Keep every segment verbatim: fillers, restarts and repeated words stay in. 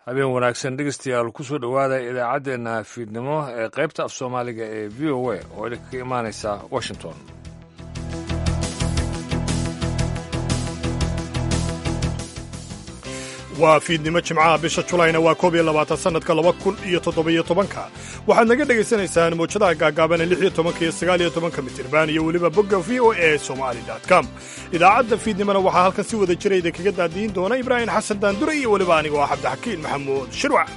habeen wanaagsan dhegeystayaal kusoo dhowaada idaacaddeenna fiidnimo ee qaybta af soomaaliga ee v o a oo idinka ka imaanaysa washington. waa fiidnimo jimcaha bisha julayna waa koob iyo labaatan sannadka laba kun iyo toddobiyo tobanka waxaad naga dhegaysanaysaan mawjadaha gaagaaban ee lix iyo tobanka iyo sagaal iyo tobanka mitirban iyo weliba bogga v o a somali com. idaacadda fiidnimona waxaa halkan si wada jira idinkaga daadiin doona ibraahim xasan daandure iyo weliba anigo ah cabdixakiin maxamuud shirwac.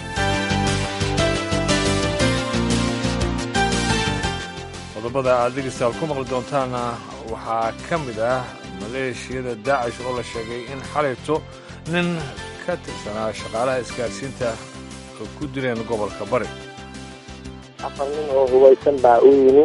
qodobada aad dhegeystayaal ku maqli doontaana waxaa ka mid ah maleeshiyada daacish oo la sheegay in xalayto nin ka tirsanaa shaqaalaha isgaadhsiinta oo ku dileen gobolka bari. afar nin oo hubaysan baa u yimi.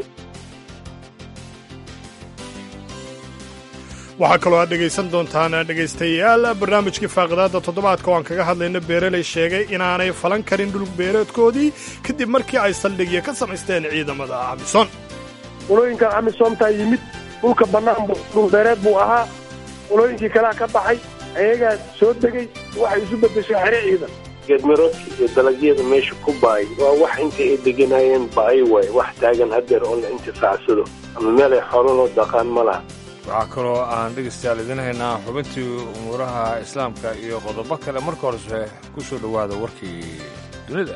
waxaa kaloo aad dhegaysan doontaan dhegaystayaal barnaamijkii faaqidaadda toddobaadka oo aan kaga hadlayno beereley sheegay inaanay falan karin dhulbeereedkoodii kadib markii ay saldhigyo ka samaysteen ciidamada amisom. qolooyinkan amisomtaa yimid dhulka bannaan dhulbeereed buu ahaa, qolooyinkii kalea ka baxay, ayagaa soo degay, waxay isu beddeshay xere ciidan. geedmiroodka iyo dalagyada meesha ku baay waa wax inta ay deganayeen ba'ay waay, wax taagan haddeer oo la intifaacsado ama meel ay xoolo loo dhaqaan ma laha. waxaa kaloo aan dhegaystayaal idin haynaa xubintii umuuraha islaamka iyo qodobo kale. marka horese ku soo dhowaada warkii dunida.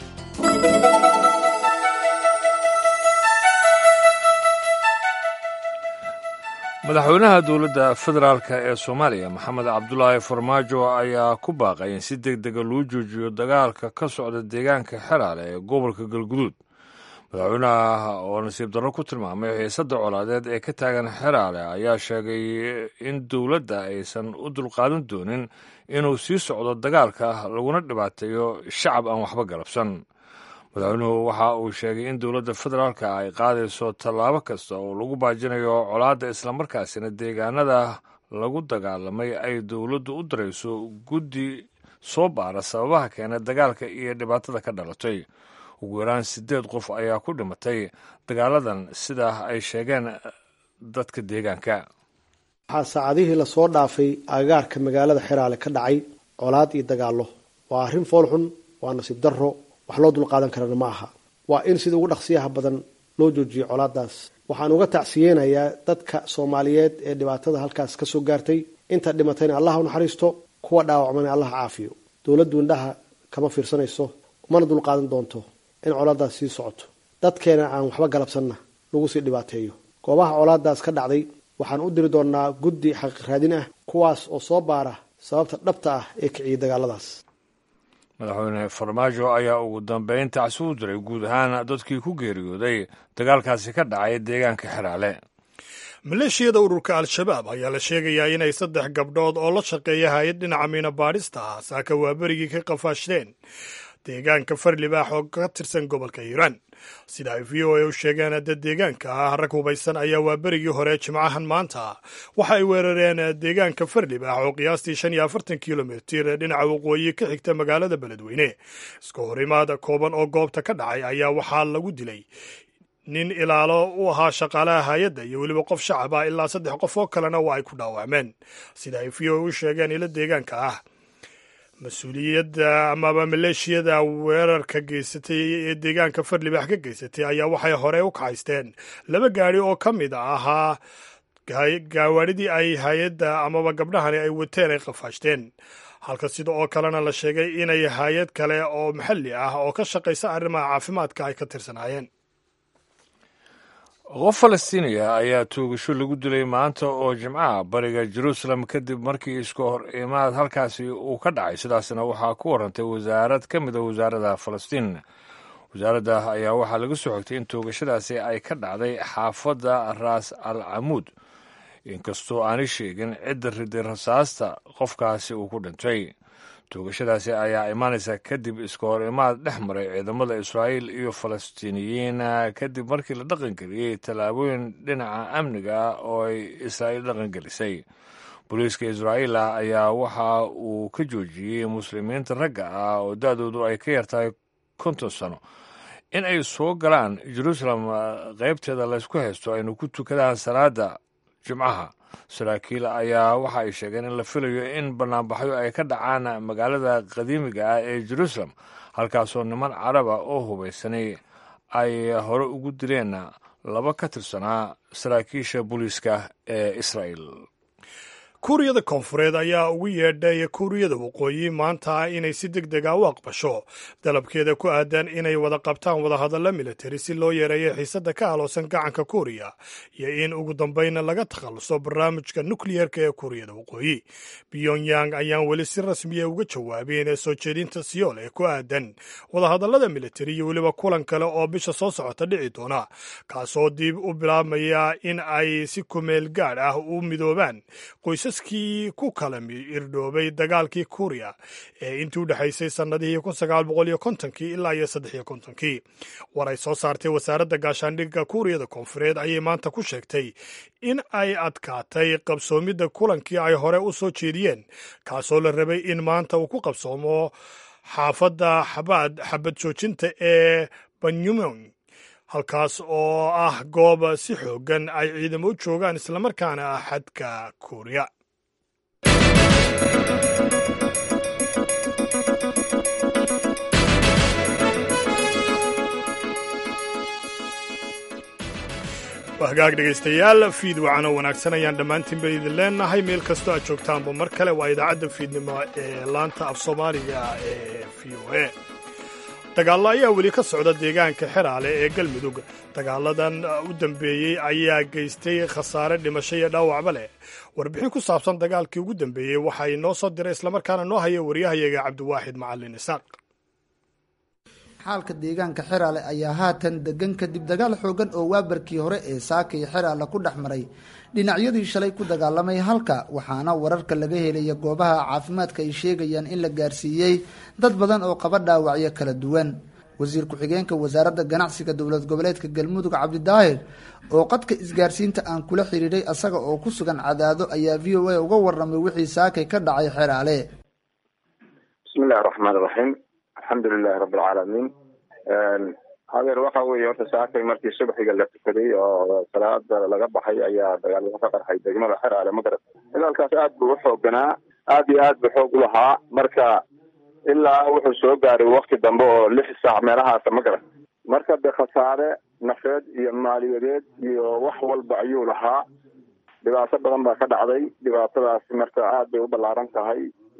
madaxweynaha dowladda federaalka ee soomaaliya maxamed cabdulaahi farmaajo ayaa ku baaqay in si deg dega loo joojiyo dagaalka ka socda deegaanka xeraale ee gobolka galguduud. madaxweynaha oo nasiib darro ku tilmaamay xiisadda colaadeed ee ka taagan xeraale ayaa sheegay in dowladda aysan u dulqaadan doonin inuu sii socdo dagaalka laguna dhibaateeyo shacab aan waxba galabsan. madaxweynuhu waxa uu sheegay in dowladda federaalka ay qaadayso tallaabo kasta oo lagu baajinayo colaadda islamarkaasina deegaanada lagu dagaalamay ay dowladdu u dirayso guddi soo baara sababaha keena dagaalka iyo dhibaatada ka dhalatay. ugu yaraan siddeed qof ayaa ku dhimatay dagaaladan sida ay sheegeen dadka deegaanka. waxaa saacadihii lasoo dhaafay agagaarka magaalada xeraale ka dhacay colaad iyo dagaallo. waa arrin foolxun, waa nasiib darro, wax loo dulqaadan karana ma aha. waa in sida ugu dhaqsiyaha badan loo joojiyo colaadaas. waxaan uga tacsiyeenayaa dadka soomaaliyeed ee dhibaatada halkaas ka soo gaartay. inta dhimatayna allah u naxariisto, kuwa dhaawacmana allah caafiyo. dowladdu indhaha kama fiirsanayso, mana dulqaadan doonto in colaadaas sii socoto, dadkeena aan waxba galabsanna lagu sii dhibaateeyo. goobaha colaadaas ka dhacday waxaan u diri doonaa guddi xaqiiq raadin ah, kuwaas oo soo baara sababta dhabta ah ee kiciyay dagaaladaas. madaxweyne farmaajo ayaa ugu dambeyn tacsi u diray guud ahaan dadkii ku geeriyooday dagaalkaasi ka dhacay deegaanka xeraale. maleeshiyada ururka al-shabaab ayaa la sheegayaa inay saddex gabdhood oo la shaqeeya hay-ad dhinaca miina baadhista ah saaka waaberigii ka qafaashteen deegaanka farlibaax oo ka tirsan gobolka hiiraan. sida ay v o a u sheegeen dad deegaanka ah, rag hubaysan ayaa waaberigii hore jimcahan maanta waxa ay weerareen deegaanka farlibaax oo qiyaastii shan iyo afartan kilomitir dhinaca waqooyi ka xigta magaalada beledweyne. iska horimaad kooban oo goobta ka dhacay ayaa waxaa lagu dilay nin ilaalo u ahaa shaqaalaha hay-adda iyo weliba qof shacab ah, ilaa saddex qof oo kalena waa ay ku dhaawacmeen sida ay v o a u sheegeen ilo deegaanka ah. mas-uuliyadda amaba maleeshiyada weerarka geysatay ee deegaanka farlibaax ka geysatay ayaa waxay hore u kaxaysteen laba gaari oo ka mid ahaa gaawaadhidii ay hay-adda amaba gabdhahani ay wateen ay qafaashteen, halka sida oo kalena la sheegay inay hay-ad kale oo maxalli ah oo ka shaqaysa arrimaha caafimaadka ay ka tirsanaayeen. qof falastiiniya ayaa toogasho lagu dilay maanta oo jimcaha bariga jeruusalem kadib markii iska hor imaad halkaasi uu ka dhacay. sidaasna waxaa ku warantay wasaarad ka mid a wasaarada falastiin. wasaaradda ayaa waxaa laga soo xogtay in toogashadaasi ay ka dhacday xaafadda raas al camuud, inkastoo aanay sheegin cidda riday rasaasta qofkaasi uu ku dhintay. toogashadaasi ayaa imaanaysa kadib iska hor imaad dhex maray ciidamada israa'iil iyo falastiiniyiin kadib markii la dhaqangeliyey tallaabooyin dhinaca amniga ah oo ay israa'iil dhaqangelisay. booliiska israa'iil ah ayaa waxa uu ka joojiyey muslimiinta ragga ah oo da-doodu ay ka yartahay konton sano in ay soo galaan jeruusalem qaybteeda laysku haysto aynu ku tukadaan salaada jimcaha. saraakiil ayaa waxa ay sheegeen in la filayo in banaanbaxyo ay ka dhacaan magaalada qadiimiga ah ee jeruusalem halkaasoo niman caraba oo hubaysanay ay hore ugu dileen laba ka tirsanaa saraakiisha booliiska ee israa'el. kuuriyada koonfureed ayaa ugu yeedhay kuuriyada waqooyi maanta inay si deg dega u aqbasho dalabkeeda ku aadan inay wada qabtaan wadahadalla militari si loo yareeyo xiisadda ka haloosan gacanka kuuriya iyo in ugu dambayna laga takhalluso barnaamijka nukliyerka ee kuuriyada waqooyi. pyongyang ayaan weli si rasmiya uga jawaabeen soo jeedinta siyool ee ku aadan wadahadallada militari iyo weliba kulan kale oo bisha soo socota dhici doona kaasoo dib u bilaabmaya in ay si kumeel gaadh ah u midoobaan qoysas kii ku kala irdhoobay dagaalkii kuuriya ee intii u dhexaysay sannadihii kun sagaal boqol iyo kontonkii ilaa iyo saddex iyo kontonkii. war ay soo saartay wasaaradda gaashaandhigga kuuriyada koonfureed ayay maanta ku sheegtay in ay adkaatay qabsoomidda kulankii ay hore u soo jeediyeen kaasoo la rabay in maanta uu ku qabsoomo xaafadda xabaad xabad joojinta ee banyumon halkaas oo ah goob si xoogan ay ciidamo u joogaan islamarkaana ah xadka kuuriya. hagaag dhegaystayaal fiid wacan oo wanaagsan ayaan dhammaantiinba idin leenahay meel kastoo aad joogtaanba mar kale waa idaacadda fiidnimo ee laanta af soomaaliga ee v o a. dagaallo ayaa weli ka socda deegaanka xeraale ee galmudug. dagaaladan u dambeeyey ayaa geystay khasaare dhimasho iyo dhaawacba leh. warbixin ku saabsan dagaalkii ugu dambeeyey waxa inoo soo diray islamarkaana noo haya waryahayaga cabdiwaaxid macalin isaaq. xaalka deegaanka xeraale ayaa haatan degan kadib dagaal xoogan oo waabarkii hore ee saaka iyo xeraale ku dhex maray dhinacyadii shalay ku dagaalamay halka, waxaana wararka laga helaya goobaha caafimaadka ay sheegayaan in la gaarsiiyey dad badan oo qaba dhaawacyo kala duwan. wasiir ku-xigeenka wasaaradda ganacsiga dowlad goboleedka galmudug cabdidaahir oo qadka isgaarsiinta aan kula xiriiray asaga oo ku sugan Cadaado ayaa v o a uga waramay wixii saakay ka dhacay xeraale. bismillahi raxmaani raxiim, alxamdulilahi rabbi alcaalamiin. hadeer waxa weeye horta saakay markii subaxiga la tukaday oo salaada laga baxay ayaa dagaal ka qarxay degmada xeraale magarad. dagaalkaas aad buu u xooganaa, aad iyo aad buu xoog u lahaa, marka ilaa wuxuu soo gaaray wakti dambe oo lix saac meelahaasa magarad. marka de khasaare nafeed iyo maaliyadeed iyo wax walba ayuu lahaa. dhibaato badan baa ka dhacday. dhibaatadaasi marka aad bay u ballaaran tahay.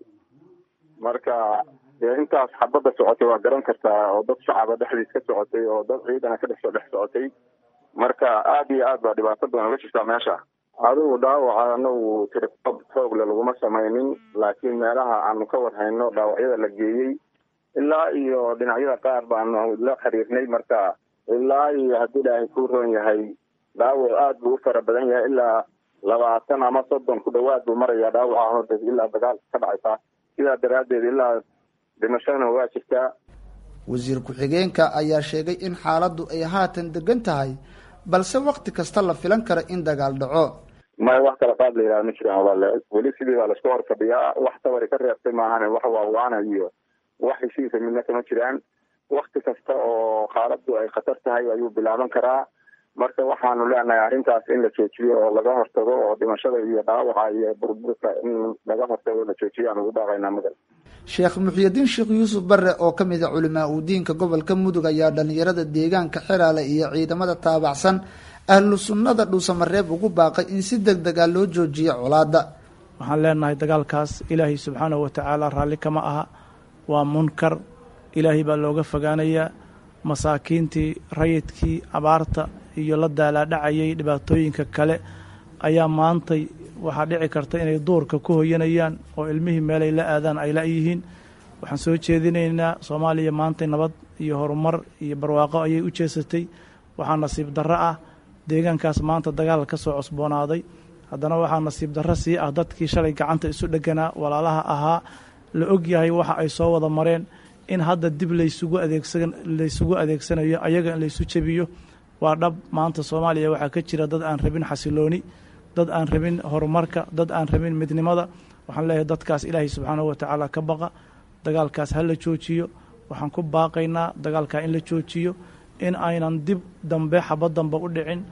marka dee intaas xabadda socotay waa garan kartaa, oo dad shacaba dhexdiis ka socotay oo dad ciidana ka dhexsoo dhex socotay. marka aad iyo aad baa dhibaato badan uga jirtaa meesha. adigu dhaawaca anagu tirikoob xoogle laguma samaynin, laakiin meelaha aanu ka warhayno dhaawacyada la geeyey ilaa iyo dhinacyada qaar baanu la xiriirnay. marka ilaa iyo haddii ilaahay kuu roon yahay dhaawac aad buu u fara badan yahay, ilaa labaatan ama soddon ku dhawaad buu marayaa dhaawaca ilaa dagaal ka dhacaysaa. sidaa daraaddeed ilaa dhimashadana waa jirtaa. wasiir ku-xigeenka ayaa sheegay in xaaladdu ay haatan degan tahay, balse wakti kasta la filan karo in dagaal dhaco. maya wax kala qaad la yidhaha ma jiraan, wale weli sidii baa laisku horfadhiyaa. wax tabari ka reebtay maahan, wax waawaana iyo wax heshiisa midna kama jiraan. wakti kasta oo xaaladdu ay khatar tahay ayuu bilaaban karaa. marka waxaanu leenahay arrintaas in la joojiyo oo laga hortago, oo dhimashada iyo dhaawaca iyo burburka in laga hortago la joojiyo aan ugu baaqaynaa magal. sheekh muxyidiin sheekh yuusuf bare oo ka mid a culimaa udiinka gobolka mudug ayaa dhalinyarada deegaanka xeraale iyo ciidamada taabacsan ahlu sunnada dhuusamareeb ugu baaqay in si deg deg a loo joojiyo colaadda. waxaan leenahay dagaalkaas ilaahay subxaanahu watacaala raalli kama aha, waa munkar. ilaahay baa looga fogaanayaa. masaakiintii rayidkii abaarta iyo la daalaadhacayay dhibaatooyinka kale ayaa maantay waxaa dhici karta inay duurka ku hoyanayaan oo ilmihii meelay la aadaan ay la-yihiin. waxaan soo jeedinaynaa soomaaliya maantay nabad iyo horumar iyo barwaaqo ayay u jeesatay. waxaa nasiib darro ah deegaankaas maanta dagaal ka soo cusboonaaday. haddana waxaa nasiib darro sii ah dadkii shalay gacanta isu dheganaa walaalaha ahaa, la og yahay waxa ay soo wada mareen, in hadda dib laysugu adeegsan laysugu adeegsanayo ayaga in laysu jebiyo. waa dhab maanta soomaaliya waxaa ka jira dad aan rabin xasilooni, dad aan rabin horumarka, dad aan rabin midnimada. waxaan leeyahay dadkaas ilaahay subxaanahu watacaala ka baqa, dagaalkaas ha la joojiyo. waxaan ku baaqaynaa dagaalkaa in la joojiyo, in aynan dib dambe xabad dambe u dhicin,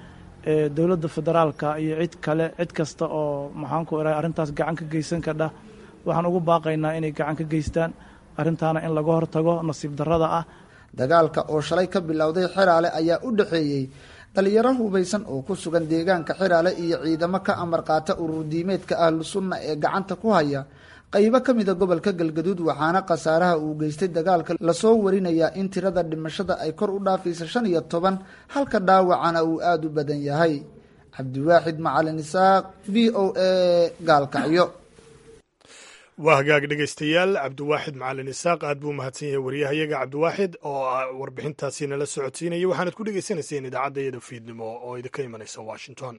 dowladda federaalka iyo cid kale cid kasta oo maxaanku irahay arrintaas gacan ka geysan kadha waxaan ugu baaqaynaa inay gacan ka geystaan arrintaana in laga hortago nasiib darrada ah. dagaalka oo shalay ka bilowday Xeraale ayaa u dhaxeeyey dhalinyaro hubaysan oo ku sugan deegaanka Xeraale iyo ciidamo ka amar qaata urur diimeedka ahlu sunna ee gacanta ku haya qaybo ka mid ah gobolka Galgaduud, waxaana khasaaraha uu geystay dagaalka la soo warinayaa in tirada dhimashada ay kor u dhaafayso shan iyo toban halka dhaawacana uu aad u badan yahay. Cabdiwaaxid Macalin Isaaq, V O A, Gaalkacyo. waa hagaag dhegaystayaal, cabdiwaaxid macalin isaaq aad buu mahadsan yahay wariyahayaga cabdiwaaxid oo warbixintaasi nala socodsiinaya. waxaanad ku dhegaysanayseen idaacadda iyada fiidnimo oo idinka imanaysa Washington.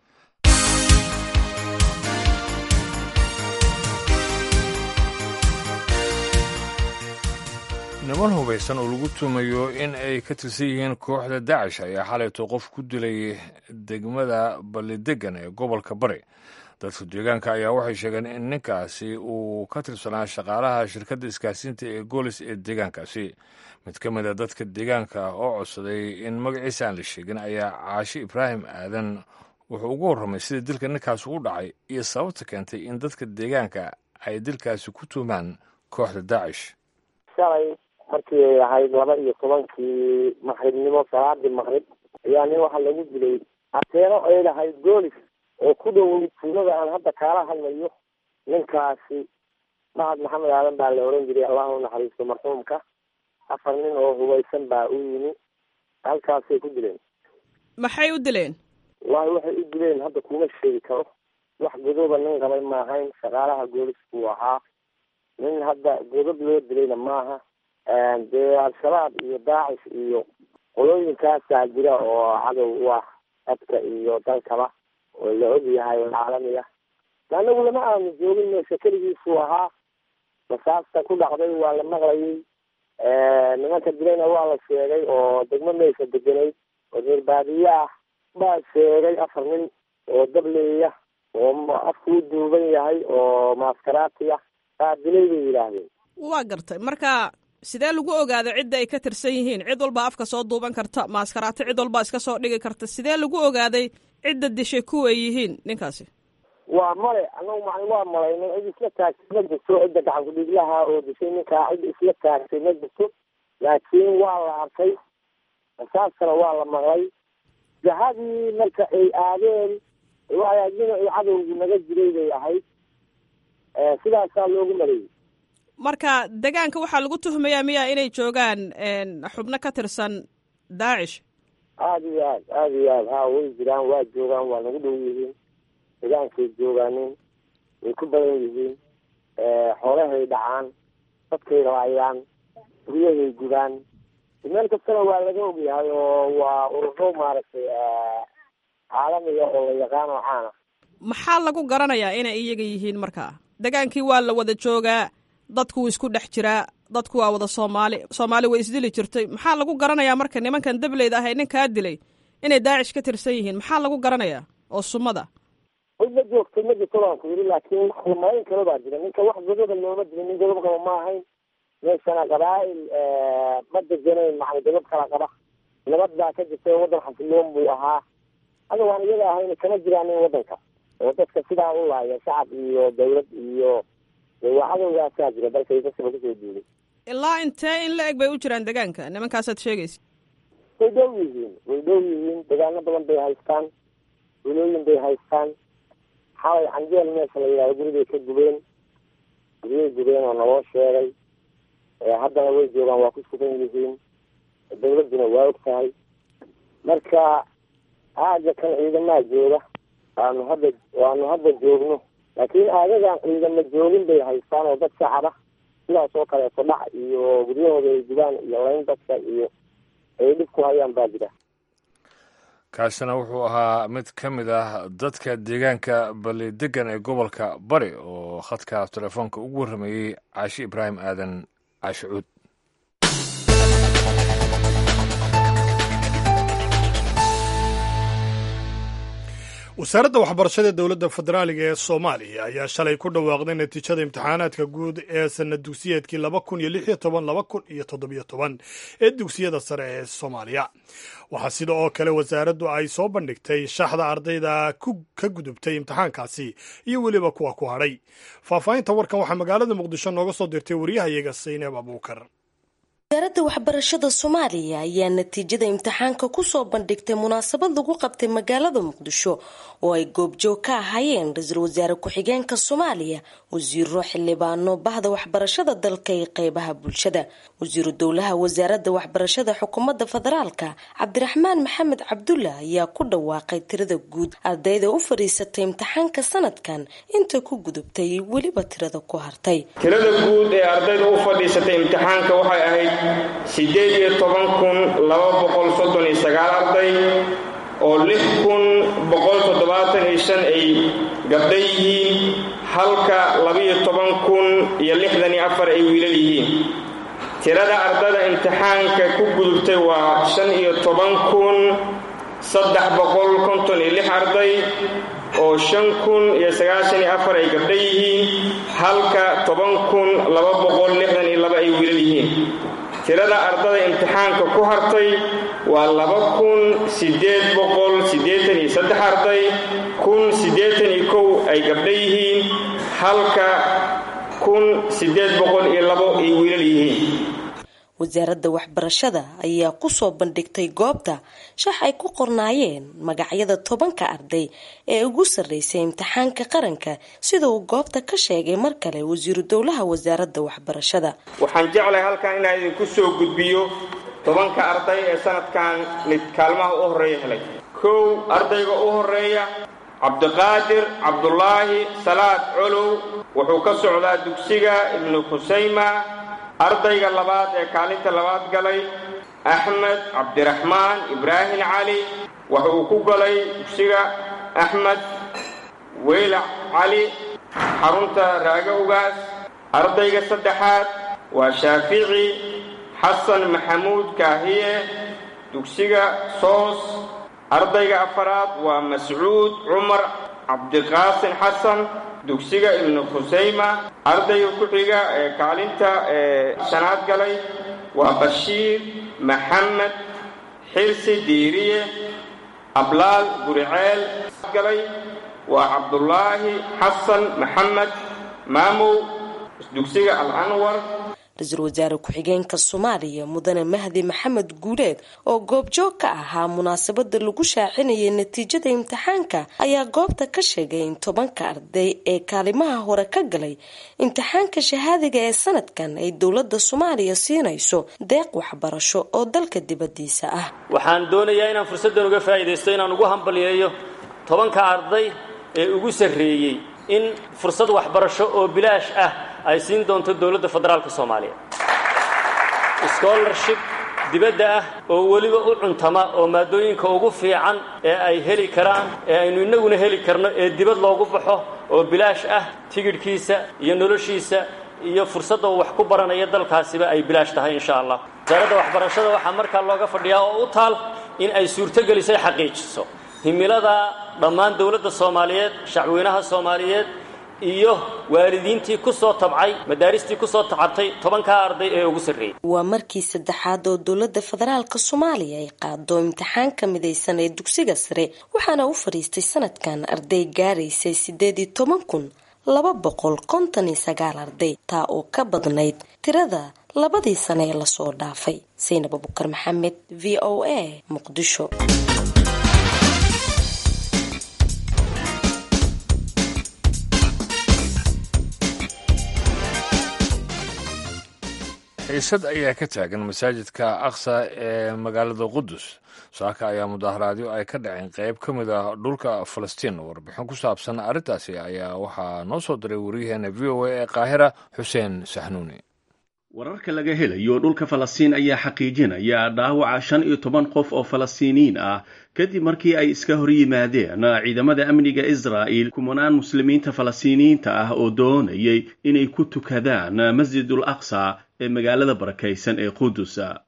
niman hubaysan oo lagu tumayo in ay ka tirsan yihiin kooxda Daacish ayaa xalayto qof ku dilay degmada Ballidegan ee gobolka Bari. dadka deegaanka ayaa waxay sheegeen in ninkaasi uu ka tirsanaa shaqaalaha shirkadda isgaarsiinta ee Golis ee deegaankaasi. mid ka mid a dadka deegaanka oo codsaday in magaciisa aan la sheegin ayaa Caashi Ibraahim Aadan wuxuu ugu warramay sida dilka ninkaasi u dhacay iyo sababta keentay in dadka deegaanka ay dilkaasi ku tuumaan kooxda Daacish. shalay markii ay ahayd laba iyo tobankii maqribnimo salaadii maqrib ayaa nin waxaa lagu dilay ateeno ay lahayd Golis oo ku dhow tuulada aan hadda kaala hadlayo. ninkaasi Mahad Maxamed Aadan baa la oran jiray, allah u naxariisto marxuumka. afar nin oo hubaysan baa u yimi halkaasay ku dileen. maxay u dileen? wallahi waxay u dileen hadda kuma sheegi karo. wax godooba nin qabay ma ahayn, shaqaalaha Golis buu ahaa. nin hadda godob loo dilayna maaha. dee al-shabaab iyo Daacish iyo qolooyinkaasaa jira oo cadow u ah dadka iyo dalkaba oo la og yahay caalamiga. anagu lama aanu joogin meesha keligiisuu ahaa. masaasta ku dhacday waa la maqlayay. nimanka dilayna waa la sheegay oo degmo meesha deganayd oo reer baadiye ah baa sheegay afar nin oo dableeya oo afkuu duuban yahay oo maaskaraati ah baa dilay bay yidhaahdeen. waa gartay. marka sidee lagu ogaada cidda ay ka tirsan yihiin? cid walba afka soo duuban karta, maaskaraati cid walba iska soo dhigi karta. sidee lagu ogaaday cidda dishay kuwa ay yihiin ninkaasi? waa male anagu ma waa malayno cid isla taagtay ma jirto. cidda gacan ku-dhiiglaha oo dishay ninkaa cid isla taagtay ma jirto, laakiin waa la arkay asaaskana waa la maqlay. jahadii marka ay aadeen waxay dhinacii cadowgii naga jiray bay ahayd. sidaasaa loogu maleeyey. marka deegaanka waxaa lagu tuhmayaa miya inay joogaan xubno ka tirsan Daacish? aada iyo aad aada iyo aad ha way jiraan, waa joogaan, waa nagu dhow yihiin. deegaankay joogaanin, way ku badan yihiin. xoolahay dhacaan, dadkay raayaan, guryahay gubaan. meel kastana waa laga ogyahay oo waa ururo maaragtay caalamiga oo la yaqaan oo caana. maxaa lagu garanayaa inay iyaga yihiin? markaa degaankii waa la wada joogaa, dadku wuu isku dhex jiraa, dadku waa wada Soomaali, Soomaali way isdili jirtay. maxaa lagu garanayaa marka nimankan dableyda ah ee ninkaa dilay inay Daacish ka tirsan yihiin? maxaa lagu garanayaa oo sumada? ma joogtay ma jirto waan ku yidhi, laakiin marin kale baa jira. ninka wax godoba looma dilin, nin godob qaba ma ahayn. meeshana qabaa'il ma deganayn, macna godob kala qaba. nabad baa ka jirtay, waddan xasiloon buu ahaa. hadda waan iyaga ahayn kama jiraan in waddanka oo dadka sidaa u laaya shacab iyo dawlad iyo waa cadowgaasaa jira dalkay kasaba kusoo duulay. ilaa intee in la eg bay u jiraan deegaanka nimankaasaad sheegaysa? way dhow yihiin way dhow yihiin deegaano badan bay haystaan, wilooyin bay haystaan. xalay canjeel meesha la yidhahdo gurigay ka gubeen guryay gubeen oo naloo sheegay. haddana way joogaan, waa ku sugan yihiin. dawladduna waa og tahay. marka aaga kan ciidamaha jooga waanu hadda waanu hadda joogno, laakiin aagadan ciidama joogin bay haystaan oo dad shacaba sidaas oo kaleeto dhac iyo guryahooda ay gubaan iyo layn dadka iyo ay dhib ku hayaan baa jira. kaasina wuxuu ahaa mid ka mid ah dadka deegaanka Ballidegan ee gobolka Bari oo khadka telefoonka ugu warramayey Caashi Ibraahim Aadan Caashi Cuud. wasaaradda waxbarashada dowladda federaaliga ee soomaaliya ayaa shalay ku dhawaaqday natiijada imtixaanaadka guud ee sanad dugsiyeedkii laba kun iyo lix iyo toban laba kun iyo toddobiyo toban ee dugsiyada sare ee soomaaliya. waxaa sida oo kale wasaaraddu ay soo bandhigtay shaxda ardayda ka gudubtay imtixaankaasi iyo weliba kuwa ku hadhay. faahfaahinta warkan waxaa magaalada muqdisho nooga soo dirtay waryahayaga sayneeb abuukar. wasaaradda waxbarashada soomaaliya ayaa natiijada imtixaanka kusoo bandhigtay munaasabad lagu qabtay magaalada muqdisho oo ay goobjoog ka ahaayeen ra-iisul wasaare ku-xigeenka soomaaliya, wasiiro, xildhibaano, bahda waxbarashada dalka iyo qeybaha bulshada. wasiiru dowlaha wasaaradda waxbarashada xukuumadda federaalka cabdiraxmaan maxamed cabdulla ayaa ku dhawaaqay tirada guud ardayda u fadhiisatay imtixaanka sanadkan inta ku gudubtay weliba tirada ku hartay. tirada guud ee ardayda u fadhiisatay imtixaanka waxay ahayd sideed iyo toban kun laba boqol soddon iyo sagaal arday oo lix kun boqol toddobaatan iyo shan ay gabdho yihiin, halka labiyo toban kun iyo lixdan iyo afar ay wiilal yihiin. tirada ardayda imtixaanka ku gudubtay waa shan iyo toban kun saddex boqol konton iyo lix arday oo shan kun iyo sagaashan iyo afar ay gabdho yihiin, halka toban kun laba boqol lixdan iyo laba ay wiilal yihiin. tirada ardayda imtixaanka ku hartay waa laba kun sideed boqol siddeetan iyo saddex arday, kun siddeetan iyo kow ay gabdho yihiin, halka kun siddeed boqol iyo labo ay wiilal yihiin. wasaaradda waxbarashada ayaa kusoo bandhigtay goobta shax ay ku qornaayeen magacyada tobanka arday ee ugu sarreysay imtixaanka qaranka, sida uu goobta ka sheegay mar kale wasiiru dowlaha wasaaradda waxbarashada. waxaan jeclahay halkan inaan idinku soo gudbiyo tobanka arday ee sanadkan mid kaalmaha u horeeya helay. kow, ardayga u horeeya cabdiqaadir cabdulaahi salaad colow, wuxuu ka socdaa dugsiga ibnu khusayma. ardayga labaad ee kaalinta labaad galay axmed cabdiraxmaan ibraahim cali, waxa uu ku galay dugsiga axmed weylac cali xarunta raaga ugaas. ardayga saddexaad waa shaafici xasan maxamuud kaahiye, dugsiga soos. ardayga afaraad waa mascuud cumar cabdiqaasin xasan, dugsiga ibnu khusayma. ardayga ku xiga ee kaalinta ee shanaad galay waa bashiir maxamed xirsi diiriye ablaal guriceel. galay waa cabdulaahi xasan maxamed maamow, dugsiga al anwar. ra-iisul wasaare ku-xigeenka soomaaliya mudane mahdi maxamed guuleed oo goobjoog ka ahaa munaasabada lagu shaacinayay natiijada imtixaanka ayaa goobta ka sheegay in tobanka arday ee kaalimaha hore ka galay imtixaanka shahaadiga ee sanadkan ay dowladda soomaaliya siinayso deeq waxbarasho oo dalka dibadiisa ah. waxaan doonayaa inaan fursaddan uga faa'iidaysto inaan ugu hambalyeeyo tobanka arday ee ugu sarreeyey in fursad waxbarasho oo bilaash ah ay siin doonto dowladda federaalka soomaaliya. scholarship dibadda ah oo weliba u cuntama oo maadooyinka ugu fiican ee ay heli karaan ee aynu innaguna heli karno ee dibad loogu baxo oo bilaash ah, tigidhkiisa iyo noloshiisa iyo fursadda uu wax ku baranaya dalkaasiba ay bilaash tahay insha allah. wasaaradda waxbarashada waxaa markaa looga fadhiyaa oo u taal in ay suurtogelisay xaqiijiso himilada dhammaan dowladda soomaaliyeed, shacweynaha soomaaliyeed iyo waalidiintii ku soo tabcay madaaristii ku soo tacabtay tobanka arday ee ugu sarreeyay. waa markii saddexaad oo dowladda federaalka soomaaliya ay qaado imtixaanka midaysan ee dugsiga sare, waxaana u fadhiistay sanadkan arday gaaraysay sideed iyo toban kun laba boqol konton iyo sagaal arday, taa oo ka badnayd tirada labadii sane ee lasoo dhaafay. Saynab Abukar Maxamed, v o a, Muqdisho. xiisad ayaa ka taagan masaajidka aqsa ee magaalada qudus. saaka ayaa mudaharaadyo ay ka dhaceen qayb ka mid ah dhulka falastiin. warbixin ku saabsan arrintaasi ayaa waxaa noo soo diray waryaheena v o a ee qaahira xuseen saxnuuni. wararka laga helayo dhulka falastiin ayaa xaqiijinaya dhaawaca shan iyo toban qof oo falastiiniyiin ah kadib markii ay iska hor yimaadeen ciidamada amniga israa'il kumanaan muslimiinta falastiiniyiinta ah oo doonayay inay ku tukadaan masjidul aqsa ee magaalada barakaysan ee qudus.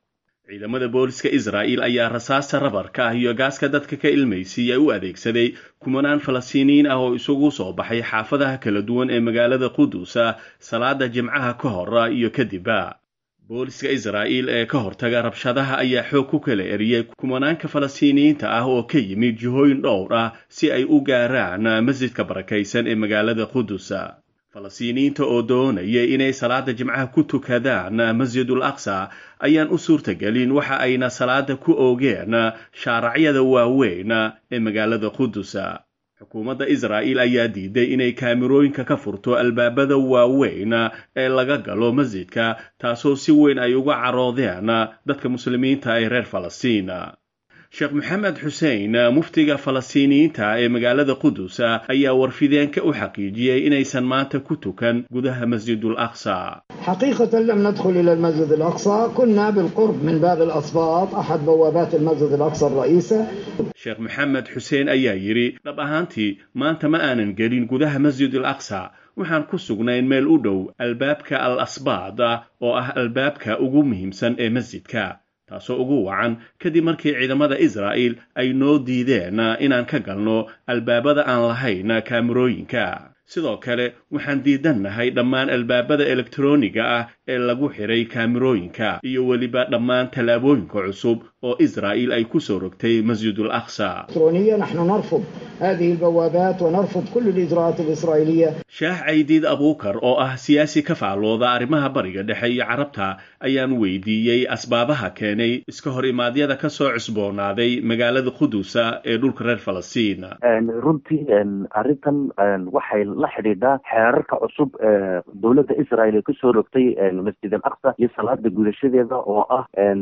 ciidamada booliska israa'iil ayaa rasaasta rabarka ah iyo gaaska dadka ka ilmaysiiya u adeegsaday kumanaan falastiiniyiin ah oo isugu soo baxay xaafadaha kala duwan ee magaalada qudusa salaada jimcaha ka hor iyo kadibba booliska israa'iil ee ka hortaga rabshadaha ayaa xoog ku kala eriyey kumanaanka falastiiniyiinta ah oo ka yimid jihooyin dhowr ah si ay u gaaraan masjidka barakaysan ee magaalada qudusa falastiiniyiinta oo doonaya inay salaada jimcaha ku tukadaan masjidul aqsa ayaan u suurtagelin waxa ayna salaada ku oogeen shaaracyada waaweyn ee magaalada qudusa xukuumadda israa'iil ayaa diiday inay kaamirooyinka ka furto albaabada waaweyn ee laga galo masjidka taasoo si weyn ay uga caroodeen dadka muslimiinta ee reer falastiin sheekh maxamed xuseen muftiga falastiiniyiinta ee magaalada qudusa ayaa warfideenka u xaqiijiyey inaysan maanta ku tukan gudaha masjidul aqsa حقيقة لم ندخل إلى المسجد الأقصى كنا بالقرب من باب الأصباط أحد بوابات المسجد الأقصى الرئيسة sheekh maxamed xuseen ayaa yidhi dhab ahaantii maanta ma aanan gelin gudaha masjidul aqsa waxaan ku sugnayn meel u dhow albaabka al asbaad oo ah albaabka ugu muhiimsan ee masjidka taasoo ugu wacan kadib markii ciidamada israa'iil ay noo diideen inaan ka galno albaabada aan lahayn kaamirooyinka sidoo kale waxaan diidannahay dhammaan albaabada elektarooniga ah ee lagu xiray kaamirooyinka iyo weliba dhammaan tallaabooyinka cusub oo israa'iil ay ku soo rogtay masjidul aqsa نحن نرفض هذه البوابات ونرفض كل الإجراءات الإسرائيلية shaax caydiid abuukar oo ah siyaasi ka faclooda arrimaha bariga dhexe iyo carabta ayaan weydiiyey asbaabaha keenay iska hor imaadyada ka soo cusboonaaday magaalada qudusa ee dhulka reer falastiin runtii arrintan waxay la xidhiidhaa xeerarka cusub ee dowladda israa'iil ay kusoo rogtay masjid al aqsa iyo salaada gudashadeeda oo ah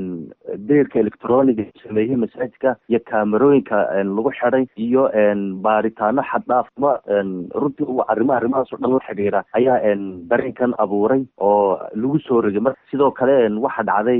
deerka elektroniga sameeyey masaajidka iyo kaamerooyinka lagu xidhay iyo baaritaano xaddhaaf ma runtii uu arrimo arrimahaas oo dhan la xidhiidha ayaa dareenkan abuuray oo lagu soo rogay marka sidoo kale waxa dhacday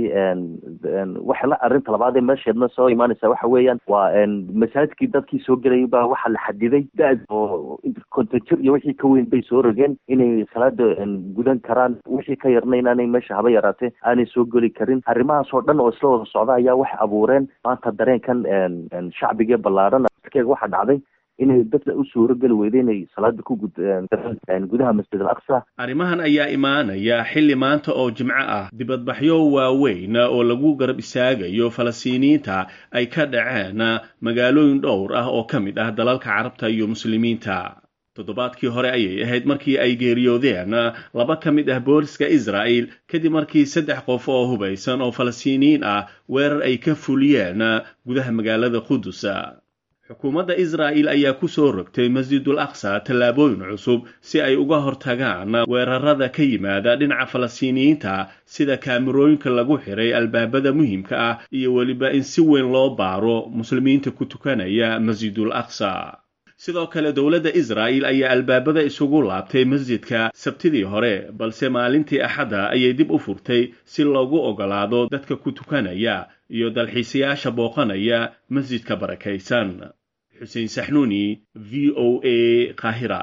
waxa la arrinta labaad ee meesheedna soo imaanaysa waxa weeyaan waa masaajidkii dadkii soo gelayay baa waxa la xadiday da'd oo kontajir iyo wixii ka weyn bay soo rogeen inay salaada gudan karaan wixii ka yarna inaanay meesha haba yaraatee aanay soo geli karin arrimahaas oo dhan oo isla wada socda ayaa waxay abuureen maanta dareenkan shacbigee ballaaran markeega waxa dhacday inay dadka u suuro geli weyday inay salaada ku gudaan gudaha masjid al aqsa arrimahan ayaa imaanaya xilli maanta oo jimco ah dibadbaxyo waaweyn oo lagu garab istaagayo falastiiniyiinta ay ka dhaceen magaalooyin dhowr ah oo ka mid ah dalalka carabta iyo muslimiinta toddobaadkii hore ayay ahayd markii ay geeriyoodeen laba ka mid ah booliska israa'iil kadib markii saddex qof oo hubaysan oo falastiiniyiin ah weerar ay ka fuliyeen gudaha magaalada qudusa xukuumadda israa'iil ayaa ku soo rogtay masjidul aqsa tallaabooyin cusub si ay uga hortagaan weerarada ka yimaada dhinaca falastiiniyiinta sida kaamirooyinka lagu xiray albaabada muhiimka ah iyo weliba in si weyn loo baaro muslimiinta ku tukanaya masjidul aqsa sidoo kale dowladda israa'iil ayaa albaabada isugu laabtay masjidka sabtidii hore balse maalintii axadda ayay dib u furtay si loogu ogolaado dadka ku tukanaya iyo dalxiisayaasha booqanaya masjidka barakaysan xuseen saxnuuni v o a qaahira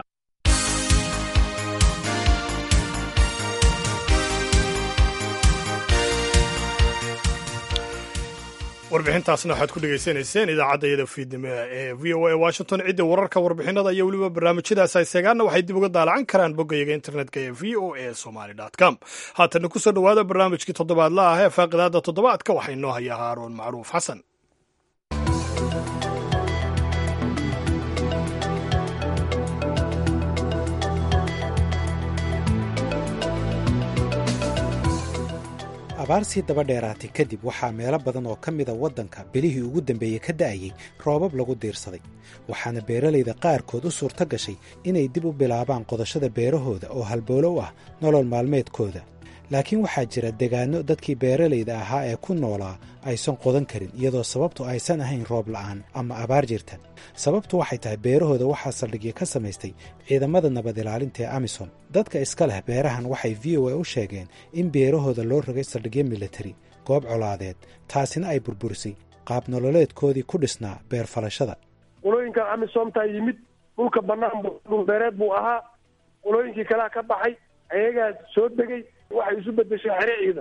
warbixintaasna waxaad ku dhegaysanayseen idaacadda fiidnimo ee v o a washington cidda wararka warbixinada iyo weliba barnaamijyadaas ay seegaanna waxay dib uga daalacan karaan boggayaga internetka ee v o a somaly com haatana ku soo dhowaada barnaamijkii toddobaadla ah ee faaqidaada toddobaadka waxaa inoo hayaa haaroon macruuf xasan abaarsii daba dheeraatay kadib waxaa meelo badan oo ka mida waddanka bilihii ugu dambeeyey ka da'ayey roobab lagu diirsaday waxaana beeralayda qaarkood u suurto gashay inay dib u bilaabaan qodashada beerahooda oo halboolo u ah nolol maalmeedkooda laakiin waxaa jira degaanno dadkii beeralayda ahaa ee ku noolaa aysan qodan karin iyadoo sababtu aysan ahayn roob la'aan ama abaar jirta sababtu waxay tahay beerahooda waxaa saldhigyo ka samaystay ciidamada nabad ilaalinta ee amisom dadka iska leh beerahan waxay v o a u sheegeen in beerahooda loo rogay saldhigyo militari goob colaadeed taasina ay burburisay qaab nololeedkoodii ku dhisnaa beer falashada qolooyinkan amisomtaa yimid dhulka bannaan dhulbeereed buu ahaa qolooyinkii kalea ka baxay ayagaa soo degay waxay isu bedeshay xere ciidan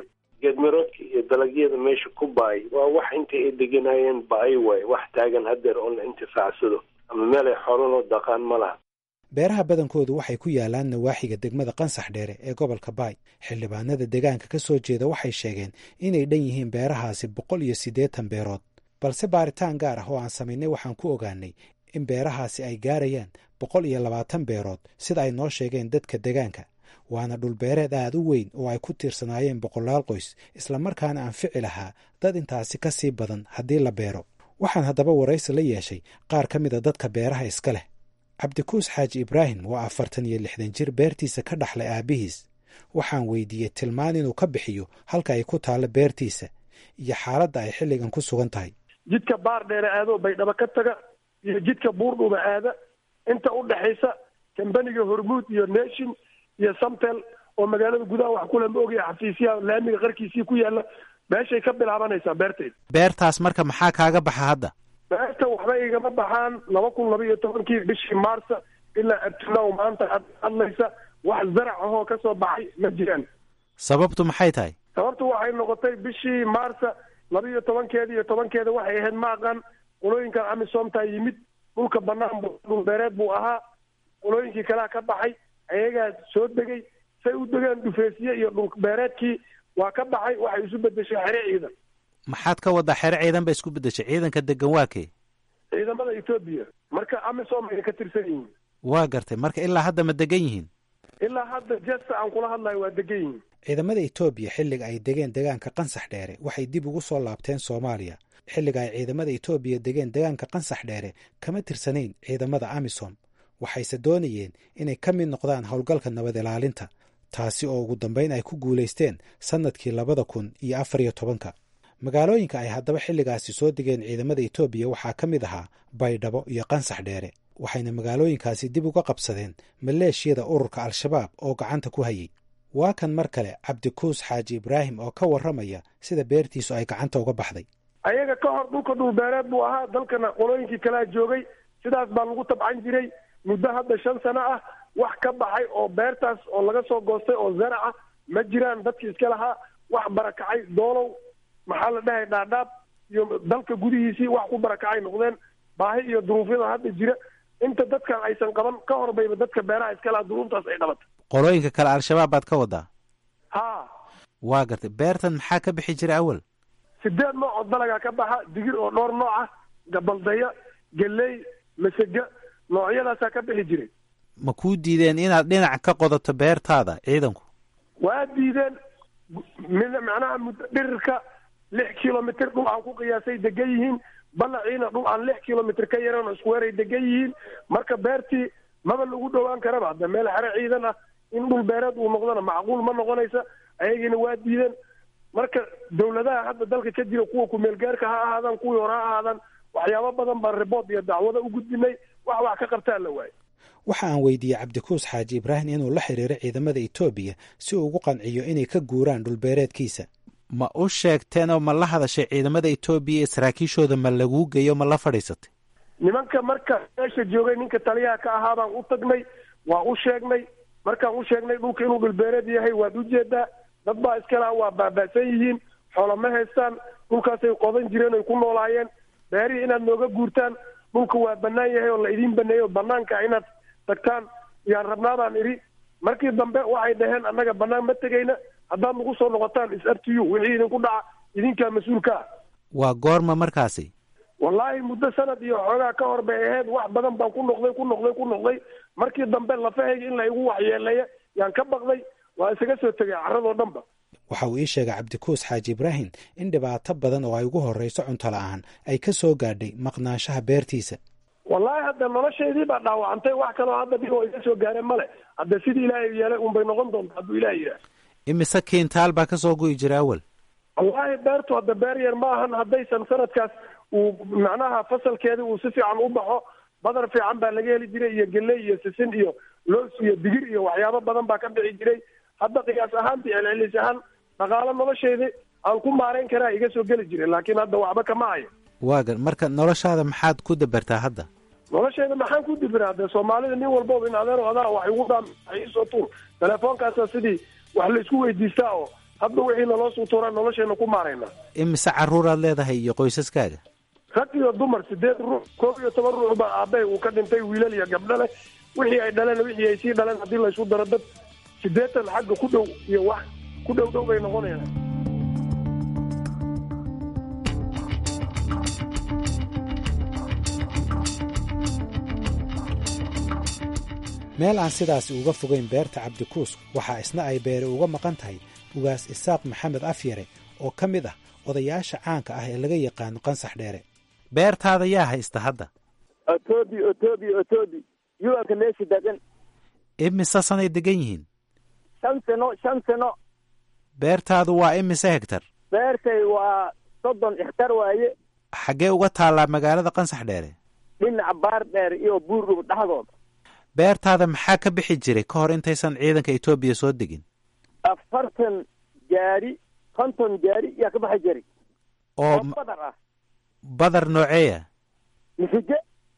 geedmiroodka iyo dalagyada meesha ku baay waa wax inta ay deganayeen ba-ay waay wax taagan hadeer oo la intifaacsado ama meel ay xoololoo daqaan ma laha beeraha badankoodu waxay ku yaalaan nawaaxiga degmada qansax dheere ee gobolka baay xildhibaanada deegaanka ka soo jeeda waxay sheegeen inay dhan yihiin beerahaasi boqol iyo siddeetan beerood balse baaritaan gaar ah oo aan samaynay waxaan ku ogaanay in beerahaasi ay gaarayaan boqol iyo labaatan beerood sida ay noo sheegeen dadka deegaanka waana dhulbeereed aad u weyn oo ay ku tiirsanaayeen boqolaal qoys islamarkaana anfici lahaa dad intaasi ka sii badan haddii la beero waxaan haddaba waraysi la yeeshay qaar ka mida dadka beeraha iska leh cabdikuus xaaji ibraahim waa afartan iyo lixdan jir beertiisa ka dhaxlay aabbihiis waxaan weydiiyey tilmaan inuu ka bixiyo halka ay ku taallo beertiisa iyo xaaladda ay xilligan ku sugan tahay jidka baar dheere aadoo baydhabo ka taga iyo jidka buurdhuba aada inta u dhaxaysa kambaniga hormuud iyo nation iyo samtel oo magaalada gudaha wax kula ma ogaya xafiisyaha laamiga qarkiisii ku yaalla meeshay ka bilaabanaysaa beertayda beertaas marka maxaa kaaga baxa hadda beerta waxba igama baxaan laba kun laba iyo tobankii bishii maarsa ilaa abtinow maanta aad hadlaysa wax zarac ahoo ka soo baxay ma jiraan sababtu maxay tahay sababtu waxay noqotay bishii maarsa laba iyo tobankeeda iyo tobankeeda waxay ahayd ma aqaan qolooyinkan amisomtaa yimid dhulka banaan dhul beereed buu ahaa qolooyinkii kalea ka baxay ayagaa soo degay say u degeen dhufeesiye iyo dhul beereedkii waa ka baxay waxay isu bedeshay xere ciidan maxaad ka waddaa xere ciidan ba isku bedeshay ciidanka degan waa kee ciidamada etoobiya marka amisom ay ka tirsan yihiin waa gartay marka ilaa hadda ma degan yihiin ilaa hadda jesta aan kula hadlayo waa degan yihiin ciidamada etoobiya xilliga ay degeen degaanka qansax dheere waxay dib ugu soo laabteen soomaaliya xilliga ay ciidamada etoobiya degeen degaanka qansax dheere kama tirsanayn ciidamada amisom waxayse doonayeen inay ka mid noqdaan howlgalka nabad ilaalinta taasi oo ugu dambayn ay ku guulaysteen sannadkii labada kun iyo afar iyo tobanka magaalooyinka ay haddaba xilligaasi soo degeen ciidamada etoobiya waxaa ka mid ahaa baydhabo iyo qansax dheere waxayna magaalooyinkaasi dib uga qabsadeen maleeshiyada ururka al-shabaab oo gacanta ku hayay waa kan mar kale cabdikuus xaaji ibraahim oo ka warramaya sida beertiisu ay gacanta uga baxday ayaga ka hor dhulka dhulbeereed buu ahaa dalkana qolooyinkii kalea joogay sidaas baa lagu tabcan jiray muddo hadda shan sano ah wax ka baxay oo beertaas oo laga soo goostay oo zaraca ma jiraan dadkii iska lahaa wax barakacay doolow maxaa la dhahay dhaadhaab iyo dalka gudihiisii wax ku barakacay noqdeen baahi iyo duruufyada hadda jira inta dadkan aysan qaban ka hor bayba dadka beeraha iska lahaa duruuftaas ay qabatay qolooyinka kale al-shabaab baad ka wadaa ha waa gartay beertan maxaa ka bixi jira awal sideed nooc oo dalagaa ka baxa digir oo dhowr nooc ah gabaldaya geley masega noocyadaasaa ka bixi jiray ma kuu diideen inaad dhinac ka qodato beertaada ciidanku waa diideen macnaha muddo dhirirka lix kilomitr dhul aan ku qiyaasay degan yihiin balaciina dhul aan lix kilomitr ka yaran oo isku weeray degan yihiin marka beertii maba lagu dhowaan karaba hadda meel xere ciidan ah in dhul beereed uu noqdona macquul ma noqonaysa ayagiina waa diideen marka dawladaha hadda dalka ka jira kuwa kumeelgaarka ha ahaadaan kuwii hore ha ahaadaan waxyaabo badan baan ribood iyo dacwado u gudbinay wax wax ka qabtaa la waayo waxa aan weydiiyey cabdikuus xaaji ibraahim inuu la xiriiro ciidamada etoobiya si uu ugu qanciyo inay ka guuraan dhulbeereedkiisa ma u sheegteen oo ma la hadashay ciidamada etoobiya ee saraakiishooda ma laguu geeyo ma la fadhiisatay nimanka marka meesha joogay ninka taliyaha ka ahaa baan u tagnay waa u sheegnay markaan u sheegnay dhulka inuu dhulbeereed yahay waad ujeedaa dad baa iska laha waa baaba'san yihiin xoolo ma haystaan dhulkaasay qodan jireen oy ku noolaayeen beerihii inaad nooga guurtaan dhulka waa bannaan yahay oo la idiin baneeyo banaanka inaad tagtaan yaan rabnaabaan idhi markii dambe waxay dhaheen annaga bannaan ma tegayna haddaad nagu soo noqotaan is up to you wixii idinku dhaca idinkaa mas-uulka ah waa goorma markaasi wallaahi muddo sanad iyo xoogaa ka hor bay ahayd wax badan baan ku noqday ku noqday ku noqday markii dambe lafahayga in la igu waxyeeleeya yaan ka baqday waa isaga soo tegay carradoo dhanba waxa uu ii sheegay cabdikuus xaaji ibraahim in dhibaato badan oo ay ugu horrayso cunto la'aan ay ka soo gaadhay maqnaanshaha beertiisa wallaahi hadda noloshaydii baa dhaawacantay wax kaloo hadda dhib oo iga soo gaareen male hadda sidii ilaahay yeelay unbay noqon doonta hadduu ilaah yidhaah imise kiintaal baa ka soo gu'i jira awal wallaahi beertu hadda beer yar ma ahan haddaysan sanadkaas uu macnaha fasalkeedii uu si fiican u baxo badar fiican baa laga heli jiray iyo geley iyo sisin iyo loos iyo digir iyo waxyaabo badan baa ka dhici jiray hadda qiyaas ahaantii celcelis ahaan dhaqaalo nolosheedii aan ku maarayn karaa iga soo geli jiray laakiin hadda waxba kama hayo waagan marka noloshaada maxaad ku dabartaa hadda nolosheeda maxaan ku dibiraa dee soomaalida nin walbo in adeero adaa wax igu dhaam wax iisoo tuur telefoonkaasa sidii wax la isku weydiistaa oo hadda wixii naloo suutuuraa nolosheena ku maaraynaa. imise carruuraad leedahay iyo qoysaskaaga? rag iyo dumar sideed ruux, koob iyo toban ruux baa aabbahay uu ka dhintay, wiilal iyo gabdho leh. wixii ay dhaleen wixii ay sii dhaleen haddii laysu daro dad siddeetan xagga ku dhow iyo wax ku dhow dhow bay noqonayaan. meel aan sidaasi uga fogayn beerta cabdikuus waxaa isna ay beere uga maqan tahay ugaas isaaq maxamed afyare oo ka mid ah odayaasha caanka ah ee laga yaqaano qansax dheere. beertaada yaa haysta hadda? otoobi otoobi otoobi yuanka meesha degan. imise sanay degan yihiin? shan sano shan sano. beertaadu waa imise hegtar? beertay waa soddon hektar waaye. xaggee uga taallaa magaalada qansax dheere? dhinaca baar dheer iyo buurdhub dhexdooda. beertaada maxaa ka bixi jiray ka hor intaysan ciidanka etoobiya soo degin? afartan gaari konton gaari yaa ka baxi jiray oo badar ah. badar nooceeya? misige.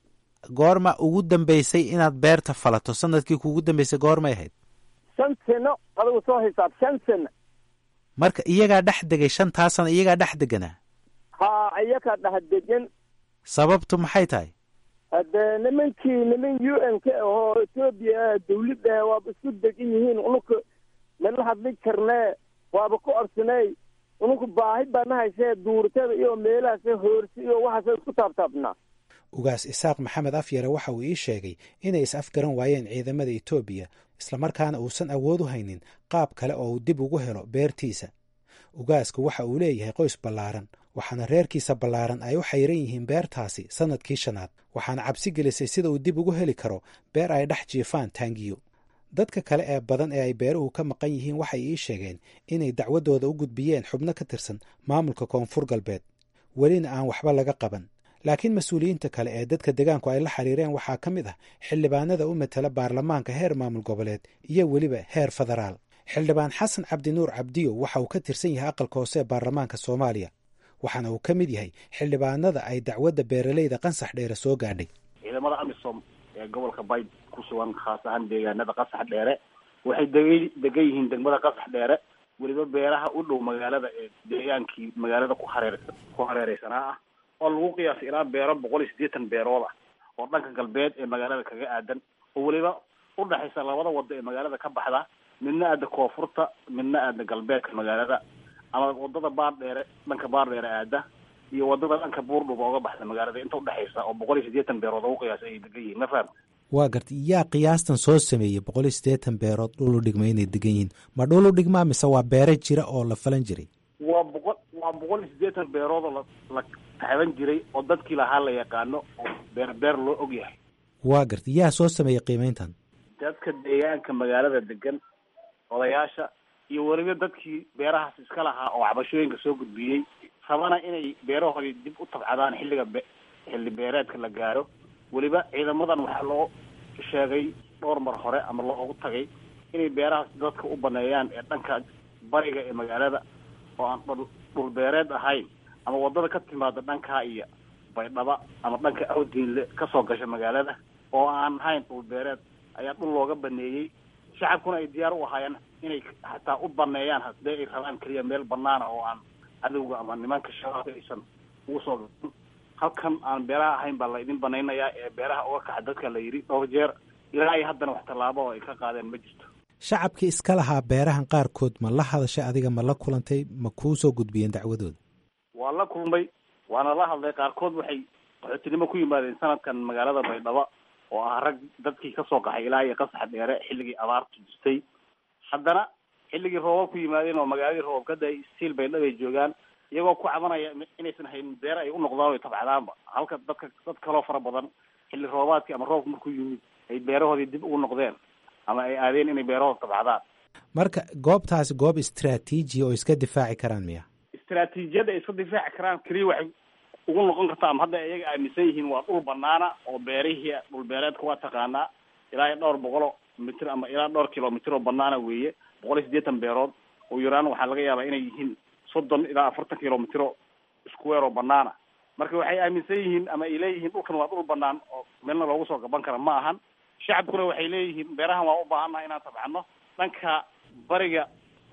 goorma ugu dambaysay inaad beerta falato? sanadkii kuugu dambaysay goormay ahayd? shan sano adigu soo hisaab shan sano. marka iyagaa dhex degay shantaa sana iyagaa dhex deganaa? haa iyagaa dhex degan. sababtu maxay tahay? haddee nimankii niman u n k oo etoobiya dawladda waaba isku degan yihiin. ununka nala hadli karnee waaba ku absanay. ununka baahi baana haysee duurtada iyo meelahaas hoorsi iyo waxaas isku taabtaabnaa. ugaas isaaq maxamed afyare waxa uu ii sheegay inay is afgaran waayeen ciidamada etoobiya islamarkaana uusan awood u haynin qaab kale oo uu dib ugu helo beertiisa. ugaasku waxa uu leeyahay qoys ballaaran waxaana reerkiisa ballaaran ay u xayran yihiin beertaasi sannadkii shanaad waxaana cabsi gelisay sida uu dib ugu heli karo beer ay dhex jiifaan taangiyo. dadka kale ee badan ee ay beeruhu ka maqan yihiin waxay ii sheegeen inay dacwadooda u gudbiyeen xubno ka tirsan maamulka koonfur galbeed welina aan waxba laga qaban. laakiin mas-uuliyiinta kale ee dadka degaanku ay la xiriireen waxaa ka mid ah xildhibaanada u matala baarlamaanka heer maamul goboleed iyo weliba heer federaal. xildhibaan xasan cabdinuur cabdiyo waxa uu ka tirsan yahay aqalka hoose ee baarlamaanka soomaaliya waxaana uu ka mid yahay xildhibaanada ay dacwadda beeraleyda qansax dheere soo gaadhay. ciidamada amisom ee gobolka bayd ku sugan khaas ahaan deegaanada qansax dheere waxay degay degan yihiin degmada qansax dheere weliba beeraha u dhow magaalada ee deegaankii magaalada ku hareer ku hareereysanaa ah oo lagu qiyaasay ilaa beero boqol iyo siddeetan beerood ah oo dhanka galbeed ee magaalada kaga aadan oo weliba u dhexaysa labada wado ee magaalada ka baxda midna aada koonfurta midna aada galbeedka magaalada ama wadada baar dheere dhanka baar dheere aada iyo wadada dhanka buurdhub ooga baxda magaalada inta udhexaysa oo boqol iyo siddeetan beerood ugu qiyaasay ay degan yihiin. ma faham? waa gartay yaa qiyaastan soo sameeyey boqol iyo siddeetan beerood dhul u dhigma inay degan yihiin? ma dhul u dhigmaa mise waa beere jira oo la falan jiray? waa boqol waa boqol iyo siddeetan beerood oo la la taxaban jiray oo dadkii lahaa la yaqaano oo beer beer loo og yahay. waa gartay yaa soo sameeyey qiimayntan? dadka deegaanka magaalada degan odayaasha iyo weliba dadkii beerahaas iska lahaa oo cabashooyinka soo gudbiyey rabana inay beerahoodii dib u tabcadaan xilliga be xilli beereedka la gaaro. weliba ciidamadan waxaa loo sheegay dhowr mar hore ama loogu tagay inay beerahaas dadka u baneeyaan ee dhanka bariga ee magaalada oo aan dhul dhul beereed ahayn ama wadada ka timaada dhankaa iyo baydhaba ama dhanka awdiinle kasoo gasha magaalada oo aan ahayn dhul beereed ayaa dhul looga baneeyey. shacabkuna ay diyaar u ahaayeen inay xataa u baneeyaan haddii ay rabaan keliya meel banaana oo aan cadowga ama nimanka shabaabka aysan ugu soo gain. halkan aan beeraha ahayn baa la idin banaynayaa ee beeraha uga kaxa dadka la yidhi dhowr jeer ilaa iyo haddana wax tallaabo oo ay ka qaadeen ma jirto. shacabkii iska lahaa beerahan qaarkood ma la hadashay adiga ma la kulantay ma kuu soo gudbiyeen dacwadooda? waa la kulmay waana la hadlay. qaarkood waxay qaxootinimo ku yimaadeen sanadkan magaalada baydhabo oo ah rag dadkii kasoo qaxay ilaa iyo qasax dheere xilligii abaartu jirtay. haddana xilligii roobab ku yimaadeen oo magaaladii roobab ka day stiil baydhabo ay joogaan iyagoo ku cabanaya inaysan haynin beer ay u noqdaan o tabcadaanba. halka dadka dad kaloo fara badan xilli roobaadkii ama roobka markuu yimid ay beerahoodii dib ugu noqdeen ama ay aadeen inay beerahooda tabcadaan. marka goobtaasi goob istraatiiji oo iska difaaci karaan miya? istraatiijiyadda ay iska difaaci karaan keliya waxay ugu noqon kartaa ama hadda iyaga aaminsan yihiin waa dhul banaana oo beerihii dhul beereedka waa taqaanaa ilaa iyo dhowr boqol oo mitir ama ilaa dhowr kilomitir oo banaana weeye. boqol iyo siddeetan beerood oo yaraan waxaa laga yaabaa inay yihiin soddon ilaa afartan kilomitro square oo banaana. marka waxay aaminsan yihiin ama ay leeyihiin dhulkan waa dhul banaan oo meelna loogu soo gaban kara ma ahan. shacabkuna waxay leeyihiin beerahan waa u baahannaha inaan tabcano. dhanka bariga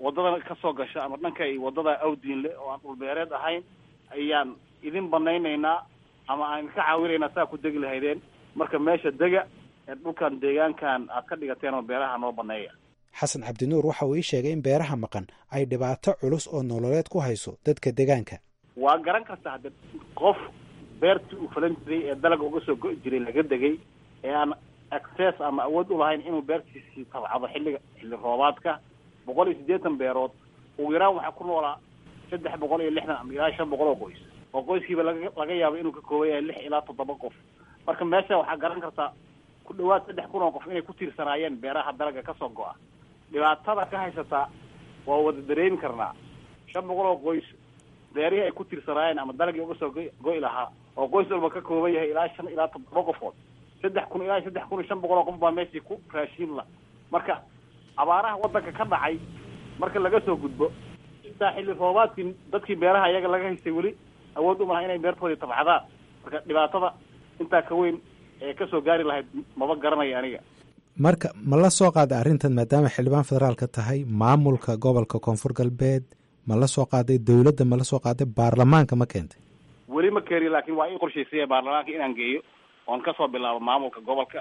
wadada kasoo gasha ama dhanka ay wadada awdiinle oo aan dhulbeereed ahayn ayaan idin banaynaynaa ama aan ka caawinaynaa saa ku degi lahaydeen marka meesha dega ee dhulkan deegaankan aad ka dhigateen oo beeraha noo baneeya. xasan cabdinuur waxa uu ii sheegay in beeraha maqan ay dhibaato culus oo nololeed ku hayso dadka deegaanka. waa garan kartaa hadda qof beertii uu falan jiray ee dalaga uga soo go'i jiray laga degay ee aan access ama awood u lahayn inuu beertiisii tabcado xilliga xilli roobaadka boqol iyo siddeetan beerood ugu yaraan waxaa ku noolaa saddex boqol iyo lixdan ama ilaa shan boqol oo qoys oo qoyskiiba laga laga yaabo inuu ka kooban yahay lix ilaa toddoba qof. marka meesha waxaa garan kartaa ku dhawaad saddex kun oo qof inay ku tiirsanaayeen beeraha dalaga kasoo go'a. dhibaatada ka haysataa waa wada dareemi karnaa. shan boqol oo qoys beerihii ay ku tiirsanaayeen ama dalagii uga soo go'i lahaa oo qoys walba ka kooban yahay ilaa shan ilaa toddoba qofood saddex kun ilaa saddex kun iyo shan boqol oo qof baa meeshii ku raashiin la. marka abaaraha wadanka ka dhacay marka laga soo gudbo intaa xilli roobaadkii dadkii beeraha iyaga laga haystay weli awood u malaha inay beertoodii tabcadaan. marka dhibaatada intaa ka weyn ee kasoo gaari lahayd maba garanaya aniga. marka ma la soo qaaday arrintan maadaama xildhibaan federaalka tahay maamulka gobolka koonfur galbeed ma la soo qaaday dowladda ma la soo qaaday baarlamaanka ma keentay? weli ma keeni laakiin waa ii qorshaysaya baarlamaanka inaan geeyo oon kasoo bilaabo maamulka gobolka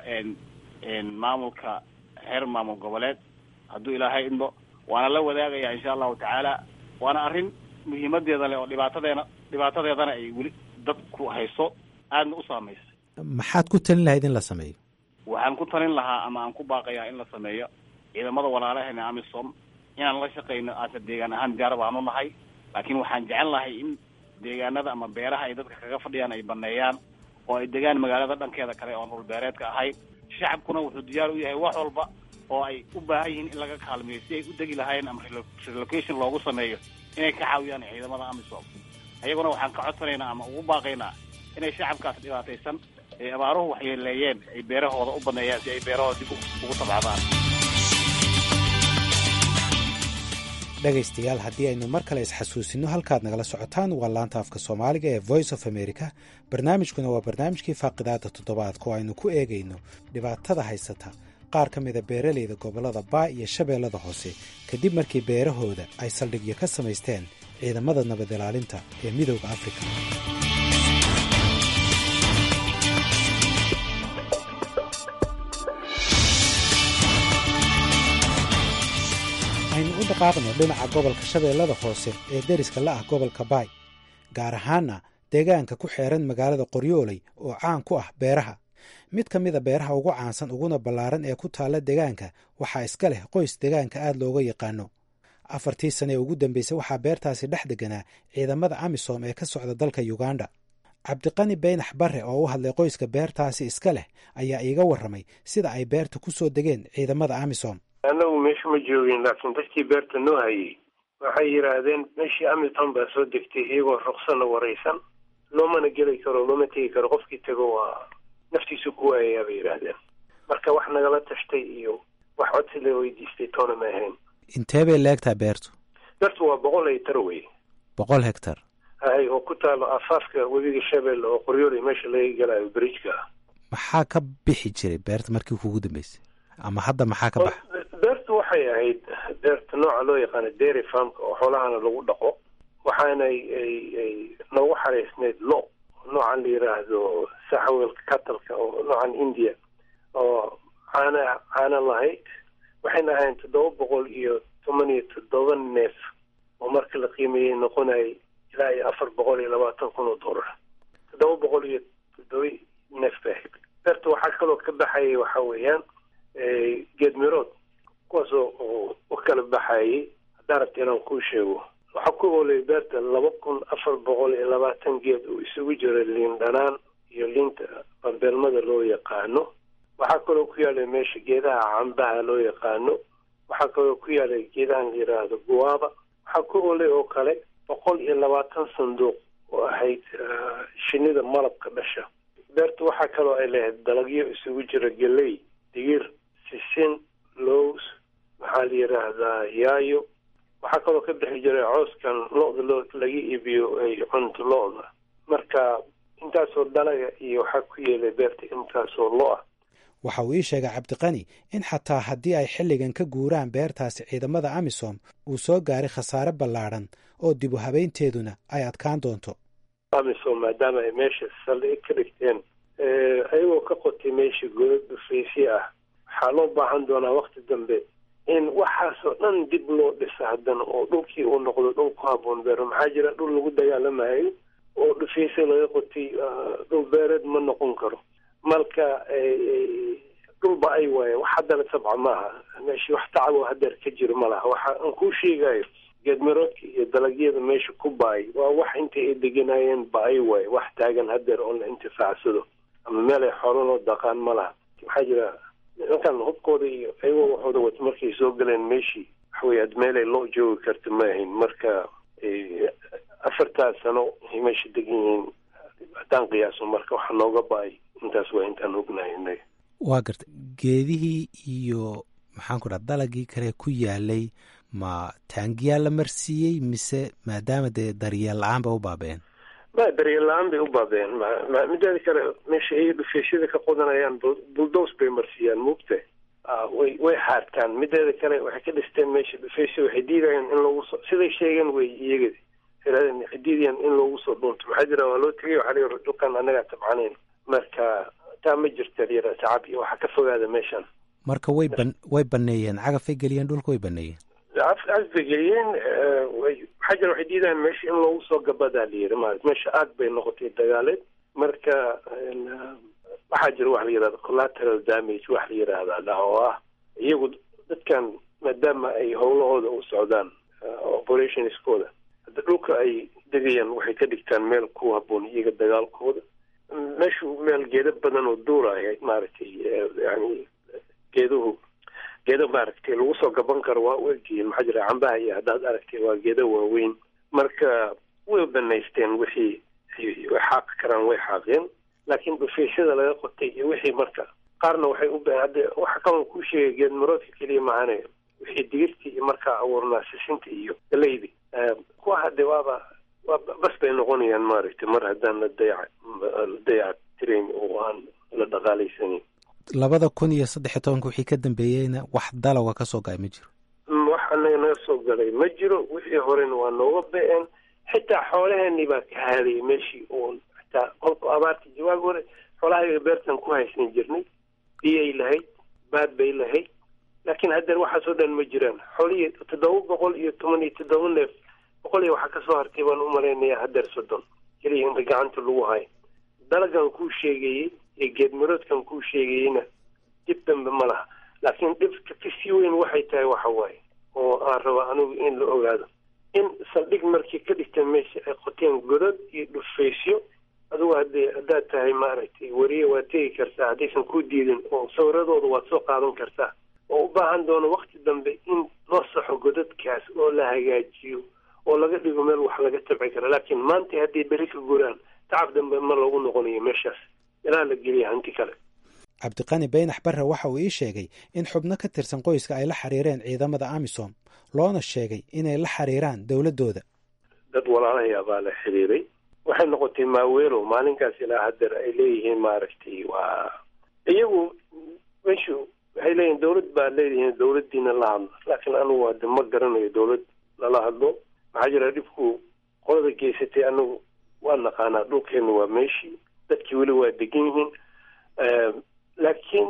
maamulka heer maamul goboleed hadduu ilaahay idmo waana la wadaagaya insha allahu tacaala. waana arrin muhiimadeeda leh oo dhibaatadeena dhibaatadeedana ay weli dadku hayso aadna u saameysay. maxaad ku talin lahayd in la sameeyo? waxaan ku talin lahaa ama aan ku baaqayaa in la sameeyo ciidamada walaalaheena amisom inaan la shaqayno aasa deegaan ahaan diyaar baanu nahay laakiin waxaan jecel lahay in deegaanada ama beeraha ay dadka kaga fadhiyaan ay baneeyaan oo ay degaan magaalada dhankeeda kale oo dhul beereedka ahayd. shacabkuna wuxuu diyaar u yahay wax walba oo ay u baahan yihiin in laga kaalmeeyo si ay u degi lahaayeen ama relocation loogu sameeyo inay ka caawiyaan ciidamada amisom. ayaguna waxaan ka codsanaynaa ama ugu baaqaynaa inay shacabkaas dhibaataysan ee abaaruhu waxyeeleeyeen ay beerahooda u baneeyaan si ay beerahooda dib ugu tabcadaan. dhegaystayaal haddii aynu mar kale isxasuusino halkaad nagala socotaan waa laanta afka soomaaliga ee voice of america. barnaamijkuna waa barnaamijkii faaqidaada toddobaadka oo aynu ku eegayno dhibaatada haysata qaar ka mida beeraleyda gobollada baa iyo shabeellada hoose kadib markii beerahooda ay saldhigyo ka samaysteen ciidamada nabad ilaalinta ee midooda afrika. aynu u dhaqaaqno dhinaca gobolka shabeellada hoose ee deriska la ah gobolka baay gaar ahaana deegaanka ku xeeran magaalada qoryooley oo caan ku ah beeraha. mid ka mida beeraha ugu caansan uguna ballaaran ee ku taalla deegaanka waxaa iska leh qoys deegaanka aad looga yaqaano. afartii sane ee ugu dambeysay waxaa beertaasi dhex deganaa ciidamada amisom ee ka socda dalka uganda. cabdiqani beynax barre oo u hadlay qoyska beertaasi iska leh ayaa iiga warramay sida ay beerta ku soo degeen ciidamada amisom. annagu meesha ma joogin laakiin dadkii beerta noo hayay waxay yidhaahdeen meeshii amisom baa soo degtay iyagoo ruqsana waraysan loomana geli karo looma tegi karo qofkii tago waa naftiisu ku waayayaa bay yidhaahdeen. marka wax nagala tashtay iyo wax codsi la weydiistay toona ma ahayn. intee bay leegtaa beertu? beertu waa boqol hektar wey. boqol hektar hay oo ku taalo afaafka webiga shabeelle oo qoryooley meesha laga galayo bridgeka ah. maxaa ka bixi jiray beerta markii kugu dambeysay ama hadda maxaa ka baxa? beertu waxay ahayd beerta nooca loo yaqaano dairy farmka oo xoolahana lagu dhaqo waxaana ay ay noogu xaraysneyd lo noocan la yiraahdo saxawelka katalka oo noocan india oo caana caana lahayd. waxayna ahayn toddoba boqol iyo toban iyo toddoba neef oo marka la qiimeeyey noqonayay ilaa iyo afar boqol iyo labaatan kun oo dollar. toddoba boqol iyo toddoba neef bay ahayd. beerta waxaa kaloo ka baxayay waxa weeyaan geed mirood kuwaas oo u kala baxayay haddaan rabta inaan kuu sheego. waxaa ku oolay beerta laba kun afar boqol iyo labaatan geed oo isugu jira liin dhanaan iyo liinta bambeelmada loo yaqaano. waxaa kaloo ku yaalay meesha geedaha cambaha loo yaqaano. waxaa kaloo ku yaalay geedahan la yidhaahdo guwaaba. waxaa ku oolay oo kale boqol iyo labaatan sanduuq oo ahayd shinida malabka dhasha. beerta waxaa kaloo ay lahayd dalagyo isugu jira geley, digir, sisin, lows, maxaa la yidhaahdaa yaayo. waxaa kaloo ka bixi jiray cooskan lo-da loo laga iibiyo ay cunto lo-da. marka intaasoo dalaga iyo waxaa ku yeelay beerta intaasoo lo ah. waxa uu ii sheegay cabdiqani in xataa haddii ay xilligan ka guuraan beertaasi ciidamada amisom uu soo gaaray khasaare ballaadhan oo dib u habeynteeduna ay adkaan doonto. amisom maadaama ay meesha saldhig ka dhigteen ayagoo ka qotay meesha godad dhufeysye ah waxaa loo baahan doonaa wakti dambe in waxaasoo dhan dib loo dhisa haddana oo dhulkii uu noqdo dhul ku habboon beero. maxaa jira dhul lagu dagaalamayo oo dhufeysye laga qotay dhul beereed ma noqon karo. marka dhulba ay waaye wax haddana tabca maaha meeshii wax tacabo hadeer ka jiro ma laha. waxa aan kuu sheegayo geedmiroodka iyo dalagyada meesha ku baay waa wax intay ay deganayeen ba ay waaye wax taagan hadeer oo la intifaacsado ama meel ay xoolo loo dhaqaan ma laha. waxaa jira nimankan hubkooda iyo ayagoo waxooda wata markay soo galeen meeshii waxawey ad meelay loo joogi karta ma ahayn. marka afartaas sano ay meesha degan yihiin haddaan qiyaaso marka waxa nooga ba-ay intaas waa intaan ognahay inaga. waa garta geedihii iyo maxaan ku dhaha dalagii kale ku yaalay ma taangiyaa la marsiiyey mise maadaama dee daryeel la-aan ba u baabeen? ma daryeel la-aan bay u baabeen. ma mideeda kale meesha ay dhufeesyada ka qodanayaan buldows bay marsiiyaan mugta way way haartaan. mideeda kale waxay ka dhisteen meesha dhufeysya waxay diidayaan in lagu soo siday sheegeen wey iyagadi waxay diidayaan in loogu soo dhunto. maxaa jira waa loo tegay waxaa la dhulkan annagaa tabcanayn marka taa ma jirta yara shacab iyo waxa ka fogaada meeshan. marka way ban way baneeyeen cagafay geliyeen dhulka way baneeyeen cagafay geliyeen waxaa jira waxay diidayaan meesha in loogu soo gabadaa la yiri maarata meesha aad bay noqotay dagaaleed. marka waxaa jira wax la yidhahda collateral damage wax la yidhaahdaa oo ah iyagu dadkan maadaama ay howlahooda u socdaan operationskooda hadda dhulka ay degayaan waxay ka dhigtaan meel ku habboon iyaga dagaalkooda. meeshu meel geedo badan oo duuraya maaragtay yani geeduhu geedo maaragtay lagu soo gaban karo waa u egyihiin. maxaa jira cambaha iyo haddaad aragtay waa geedo waaweyn marka way banaysteen wixii way xaaqi karaan way xaaqeen laakiin dhufeesyada laga qotay iyo wixii marka qaarna waxay u baahan hadda waxa kalan kuu sheegay geed maroodka keliya maahane wixii digirtii iyo markaa abuurnaa sisinta iyo galeydi kuwa hadde waaba waa bas bay noqonayaan maaragtay mar haddaan la dayac la dayac tirayn oo aan la dhaqaalaysanin. labada kun iyo saddex iyo tobanka wixii ka dambeeyeyna wax dalaga ka soo galay ma jiro. wax anaga naga soo galay ma jiro. wixii horena waa nooga be-een xitaa xoolaheenii baa ka haadayay meeshii oo xitaa qolka abaarta jawaab hore xoolahayaga beertan ku haysan jirnay biyay lahayd baad bay lahayd laakiin haddeer waxaasoo dhan ma jiraan. xoolihii toddoba boqol iyo toban iyo toddoba neef boqol iyo waxaa kasoo hartay baan u malaynayaa haddeer soddon keliya inta gacanta lagu hayo. dalagan kuu sheegayey iyo geedmiroodkan kuu sheegayeyna dib dambe ma laha. laakiin dhibka kasii weyn waxay tahay waxa waaye oo aan raba anigu in la ogaado in saldhig markii ka dhigta meesha ay qoteen godad iyo dhufeysyo adugu hadee haddaad tahay maaragtay wariye waad tegi kartaa haddaysan ku diidin oo sawiradooda waad soo qaadan kartaa oo u baahan doono wakti dambe in loo saxo godadkaas oo la hagaajiyo oo laga dhigo meel wax laga tabci kara. laakiin maanta hadday beri ka guraan tacab dambe ma loogu noqonayo meeshaas ilaa la geliya hanti kale. cabdiqani baynax barre waxa uu ii sheegay in xubno ka tirsan qoyska ay la xiriireen ciidamada amisom loona sheegay inay la xiriiraan dowladooda. dad walaalahayaa baa la xiriiray waxay noqotay maaweelo maalinkaas ilaa hadeer ay leeyihiin maaragtay waa iyagu meeshu waxay leeyihiin dawlad baa leeyihiin dawladdiina la hadlo laakiin anigu hadda ma garanayo dawlad lala hadlo. maxaa jira dhibku qolada geysatay anigu waa naqaanaa dhulkeena waa meeshii dadkii weli waa degan yihiin laakiin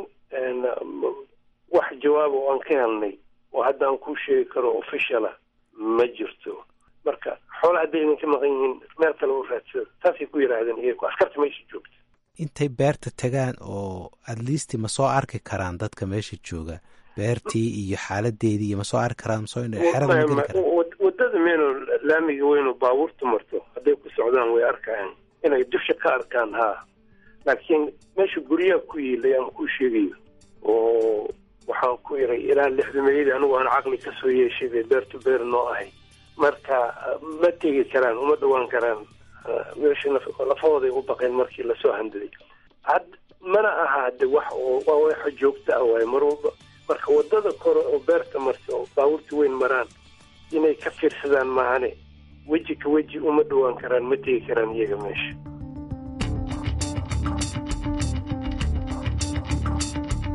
wax jawaab oo aan ka helnay oo hadda aan kuu sheegi karo officiala ma jirto. marka xoola hadday idinka maqan yihiin meel kale u raadsada taasay ku yidhaahdeen iyagu askarta meesha joogta. intay beerta tagaan oo adliisti ma soo arki karaan dadka meesha jooga beertii iyo xaaladeedii iyo ma soo arki karaan masoo xerada ma geli karaan? wadada meeno laamiga weynoo baabuurta marto hadday ku socdaan way arkayaan inay dusha ka arkaan haa laakiin meesha guryaha ku yiilay aan kuu sheegayo oo waxaan ku iray ilaa lixdameeyadii anigu aan caqli ka soo yeeshay bay beertu beer noo ahay marka ma tegi karaan uma dhawaan karaan meesha lafahooday u baqeen markii lasoo handaday. had mana aha de wax oo waa waxa joogta ah waaye mar walba marka wadada kore oo beerta marta oo baabuurta weyn maraan inay ka fiirsadaan maahane weji ka weji uma dhawaan karaan ma tegi karaan iyaga meesha.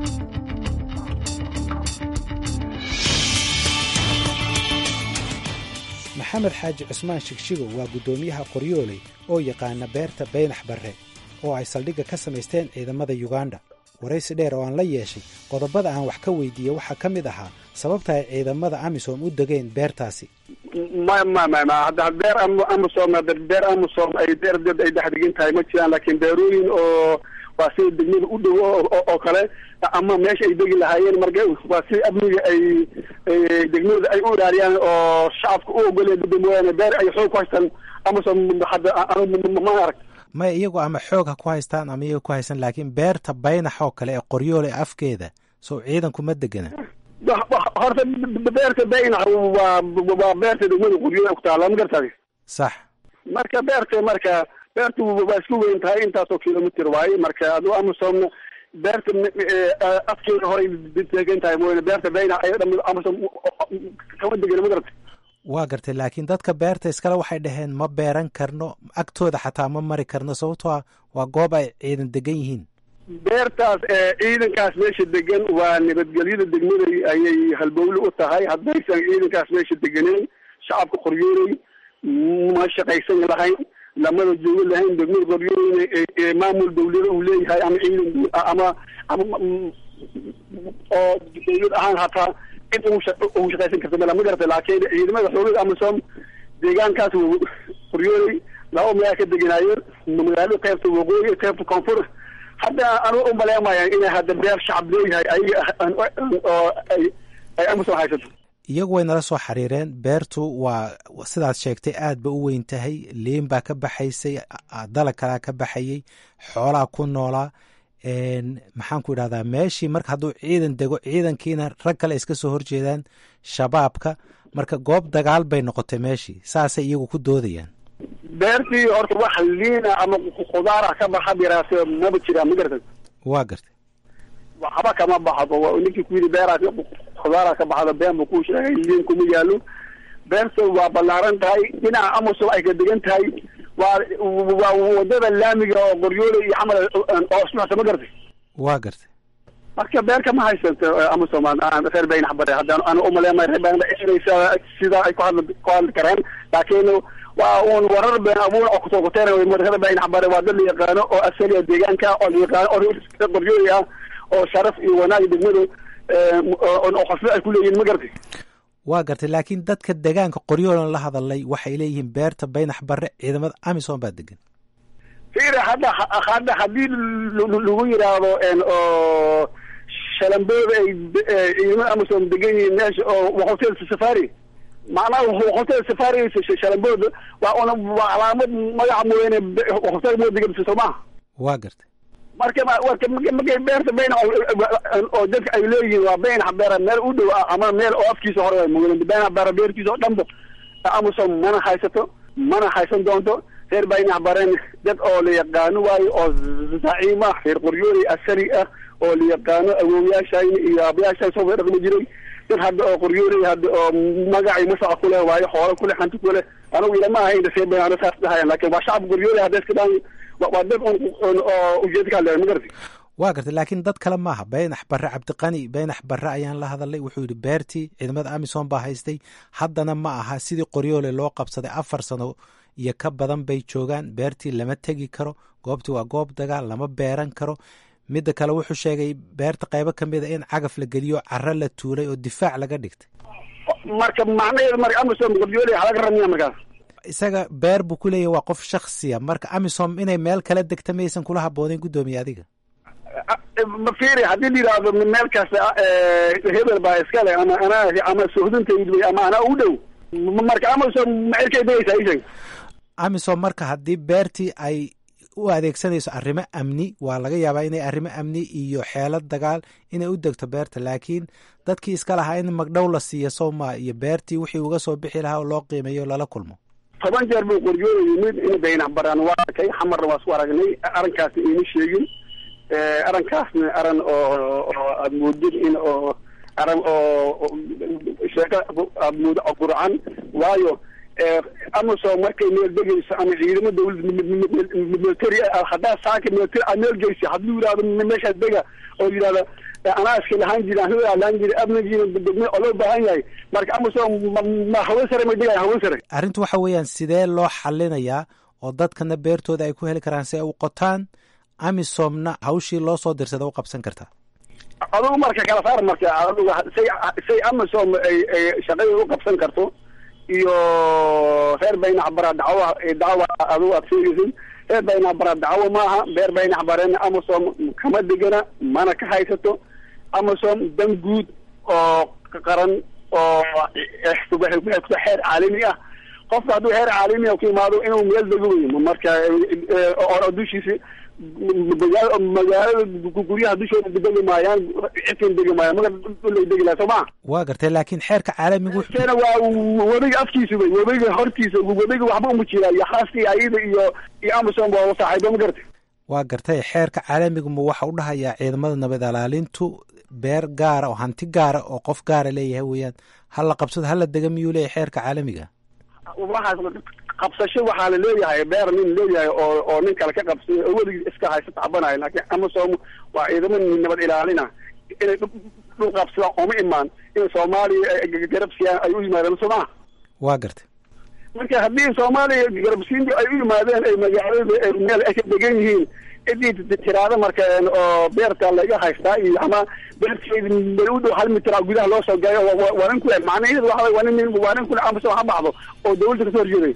maxamed xaaji cusmaan shigshigo waa guddoomiyaha qoryooley oo yaqaana beerta baynax barre oo ay saldhigga ka samaysteen ciidamada yuganda waraysi dheer oo aan la yeeshay qodobada aan wax ka weydiiyey waxaa ka mid ahaa sababta ay ciidamada amisom u degeen beertaasi ma ma ma ma hadda beer amisom beer amisom ay beer dad ay dhex degan tahay ma jiraan laakiin beerooyin oo waa si degmada u dhow oo kale ama meesha ay degi lahaayeen marka waa si amniga ay degmada ay u ilaariyaan oo shacabka u ogoleen dadweyne beer ay xoog ku haystaan amisom hadda ma arag maya iyagu ama xoog ha ku haystaan ama iyaga ku haysan laakiin beerta baynax oo kale ee qoryoole afkeeda soo ciidanku ma degana horta beerta baynax waa waa beerta degmada qoryoole ku taala ma gartay sax marka beerta marka beertu waa isku weyn tahay intaasoo kilomitr waaye marka adu amisom beerta afkeeda hore degan tahay mooyane beerta baynax ay dham amisom kama degana ma gartay waa gartay laakiin dadka beerta iskale waxay dhaheen ma beeran karno agtooda xataa ma mari karno sababtoo waa goob ay ciidan degan yihiin beertaas ciidankaas meesha degan waa nabadgelyada degmada ayay halbowle u tahay haddaysan ciidankaas meesha deganeyn shacabka qoryooley ma shaqaysan lahayn lamada joogo lahayn degmada qoryooleyna maamul dawlada uu leeyahay ama ciidan ama ama oo dawlad ahaan hataa cid ugu shaqaysan karta mala ma garata laakiin ciidamada xoogada amisom deegaankaas qoryooley laba magaala ka deganaayo magaalada qaybta waqooyi qaybta koonfur hadda anu u maleemaya inay hadda beer shacab leeyahay ayaga oo ay ay amisom haysato iyagu way nala soo xiriireen beertu waa sidaad sheegtay aad ba u weyn tahay liin baa ka baxaysay dalag kalaa ka baxayey xoolaa ku noolaa maxaan ku idhahdaa meeshii marka hadduu ciidan dego ciidankiina rag kale iska soo horjeedaan shabaabka marka goob dagaal bay noqotay meeshii saasay iyagu ku doodayaan beertii horta wax liina ama khudaara ka baxa biraase maba jiraan ma gartay waa gartay waxba kama baxdo ninkii ku yidhi beeraas khudaara ka baxdo been buu ku sheegay liin kuma yaalo beerta waa ballaaran tahay dhinaca amisom ay ka degan tahay waa waa wadada laamiga oo qoryoole iyo camal oo ismaxsa ma gartay waa gartay marka beerka ma haysanto amisom reer baynax bare haddaan ana umaleemay reer baynax inaysa sida ay ku hadla ku hadli karaan laakiin waa uun warar been abuur oo kusoo kuteena reer baynax bare waa dad la yaqaano oo asaliya deegaanka oo la yaqaano oo qoryoole ah oo sharaf iyo wanaag degmada oo xaslo ay ku leeyihiin ma gartay waa gartay laakiin dadka degaanka qoryoolan la hadalay waxay leeyihiin beerta baynax barre ciidamada amisom baa degan fiiri hadda hadda haddii lagu yidhaahdo oo shalambood ay ciidamada amisom degan yihiin meesha oo hotel safari macnaha hotel safari shalambood waa una waa calaamad magaca mooyaane hotel moo degan soo maaha waa gartay marka warka markay beerta baynax oo dadka ay leeyihiin waa baynax beera meel u dhow ama meel oo afkiisa hore waa mooyane baynax beera beerkiisa oo dhanba amisom mana haysato mana haysan doonto reer baynax bareen dad oo la yaqaano waayo oo zaciima reer qoryooley asali ah oo la yaqaano awoowayaashayna iyo aabayaashay soo dhaqmi jiray dad hadda oo qoryooley hadda oo magacay masaca ku leh waayo xoolo ku leh hanti ku leh anigu ilama ahayn reer baynax saas dhahayan laakiin waa shacab qoryooley hadda iska dhaan waa dad oo ujeed ka hadlaya ma gartay waa gartay laakiin dad kale maaha baynax barre cabdiqani baynax barre ayaan la hadalay wuxuu yidhi beertii ciidamada amisom baa haystay haddana ma aha sidii qoryoole loo qabsaday afar sano iyo ka badan bay joogaan beertii lama tegi karo goobtii waa goob dagaal lama beeran karo midda kale wuxuu sheegay beerta qaybo ka mid a in cagaf la geliyo caro la tuulay oo difaac laga dhigtay marka macnaheedu marka amisom qoryoole waxaa laga ramiya markaas isaga beer buu ku leeyahy waa qof shaksiya marka amisom inay meel kala degta maysan kula habooneyn guddoomiye adiga ma fiiri haddii la yidhaahdo meel kasta hebel baa iskale ama anaa ama sohdintaydu ama anaa u dhow marka amisom macerkay degaysaa isheeg amisom marka haddii beertii ay u adeegsanayso arrimo amni waa laga yaabaa inay arrimo amni iyo xeelad dagaal inay u degto beerta laakiin dadkii iska lahaa in magdhow la siiyo sowma iyo beertii wixii uga soo bixi lahaa oo loo qiimeeyo lala kulmo toban jeer buu qoryoole yimid in baynax baraan waa arkay xamarna waa isku aragnay arrinkaasna iima sheegin arrinkaasna aran oo aad moodid in oo aran oo sheeko aad moodo qurcan waayo amisom markay meel degayso ama ciidamo dawlad military haddaa saaka military aad meel geysa hadduu yidhahdo meeshaas dega oo yidhahda anaa iska lahaan jiri aan lahaan jiri amnigiina degme oo loo baahan yahay marka amisom ma hawen sare ma dhigaya hawen sare arrintu waxa weeyaan sidee loo xalinayaa oo dadkana beertooda ay ku heli karaan si ay u qotaan amisomna hawshii loo soo dirsada u qabsan kartaa adugu marka kala saar marka adugu say say amisom ay ay shaqada u qabsan karto iyo reer bayna bara dacwa dacwa adugu aad fiirisid reer bayna bara dacwa maaha beer bayna bareen amisom kama degana mana ka haysato amisom dan guud oo qaran oo waxay ku xeer caalami ah qofka hadduu xeer caalami ah ku imaado inuu meel dego weyo marka oo dushiisa magaalada guryaha dushooda degi maayaan cidkan degi maayaan maga dhulay degi lahaa soo maa waa gartay laakiin xeerka caalamigu keena waa webiga afkiisa wey webiga hortiisa webiga waxba uma jiraa iyo xaaskii ayada iyo iyo amisom waa saaxiibo ma gartay waa gartay xeerka caalamigu ma waxa u dhahayaa ciidamada nabad ilaalintu beer gaara oo hanti gaara oo qof gaara leeyahay weeyaan hala qabsado hala dega miyuu leeyahay xeerka caalamiga waxaas qabsasho waxaa la leeyahay beer nin leeyahay oo oo nin kale ka qabsay oo weligii iska haysta tacbanayo laakiin amisom waa ciidamo nabad ilaalina inay dhul qabsadaan ooma imaan in soomaaliya garabsiyaan ay u yimaadeen soo maa waa gartay marka haddii soomaaliya garabsiintu ay u yimaadeen ay magaalada meel ay ka degan yihiin cidii tiraada marka oo beerta laga haystaa iyo ama beerteedi meel u dhow hal mitir gudaha loo soo gaayo waa nin kule macnaheedu waxa waa nin waa nin kule amisom ha baxdo oo dawladda kasoo horjeeday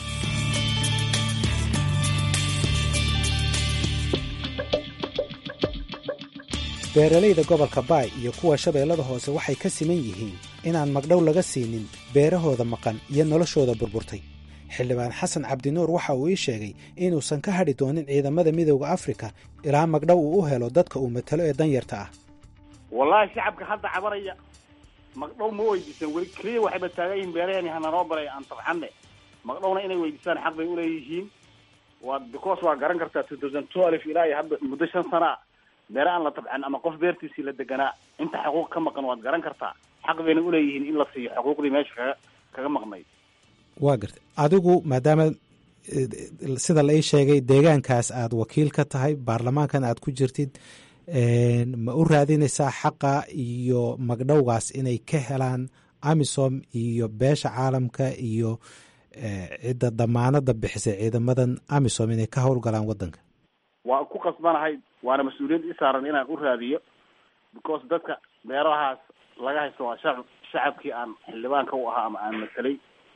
beeralayda gobolka baay iyo kuwa shabeellada hoose waxay ka siman yihiin inaan magdhow laga siinin beerahooda maqan iyo noloshooda burburtay xildhibaan xasan cabdinuur waxa uu ii sheegay inuusan ka hadhi doonin ciidamada midowda afrika ilaa magdhow uu u helo dadka uu matalo ee danyarta ah wallaahi shacabka hadda cabaraya magdhow ma weydiisan weli keliya waxayba taagan yihiin beeraheenii hananoo baray aan tabxanne magdhowna inay weydiisaan xaq bay uleeyihiin waa because waa garan kartaa two thousand twelve ilaa iyo hadda muddo shan sana beere aan la tabcan ama qof beertiisii la deganaa inta xuquuq ka maqan waad garan kartaa xaq bayna uleeyihiin in la siiyo xuquuqdii meesha kaga kaga maqnayd waa gartay adigu maadaama sida la ii sheegay deegaankaas aad wakiil ka tahay baarlamaankan aad ku jirtid ma u raadinaysaa xaqa iyo magdhowgaas inay ka helaan amisom iyo beesha caalamka iyo cidda damaanada bixisay ciidamadan amisom inay ka howlgalaan waddanka waa ku qasbanahay waana mas-uuliyad i saaran inaan u raadiyo because dadka beerahaas laga haysto waa shacab shacabkii aan xildhibaanka u ahaa ama aan matalay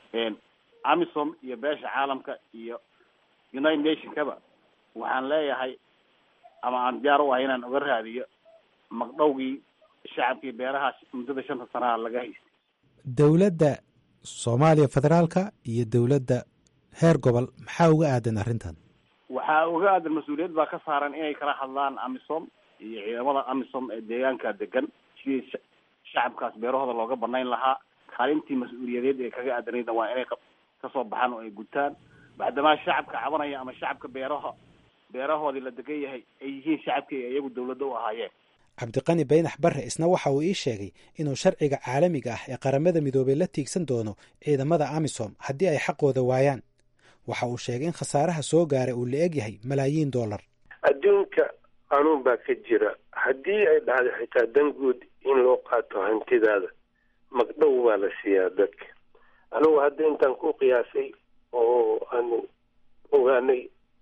amisom iyo beesha caalamka iyo united nationkaba waxaan leeyahay ama aan diyaar u ahay inaan uga raadiyo magdhowgii shacabkii beerahaas muddada shanta sanaha laga haystay dowladda soomaaliya federaalka iyo dowladda heer gobol maxaa uga aadan arrintan waxaa uga aadan mas-uuliyad baa ka saaran inay kala hadlaan amisom iyo ciidamada amisom ee deegaanka degan sidii shacabkaas beerahooda looga banayn lahaa kaalintii mas-uuliyadeed ee kaga aadanayda waa inay kasoo baxaan oo ay gutaan bacdamaa shacabka cabanaya ama shacabka beeraha beerahoodii la degan yahay ay yihiin shacabkii ay iyagu dawladda u ahaayeen cabdiqani baynax barre isna waxa uu ii sheegay inuu sharciga caalamiga ah ee qaramada midoobay la tiigsan doono ciidamada amisom haddii ay xaqooda waayaan waxa uu sheegay in khasaaraha soo gaaray uu la eg yahay malaayiin dollar adduunka qanuun baa ka jira haddii ay dhacdo xitaa dan guud in loo qaato hantidaada magdhow waa la siiyaa dadka anugu hadda intaan ku qiyaasay oo aanu ogaanay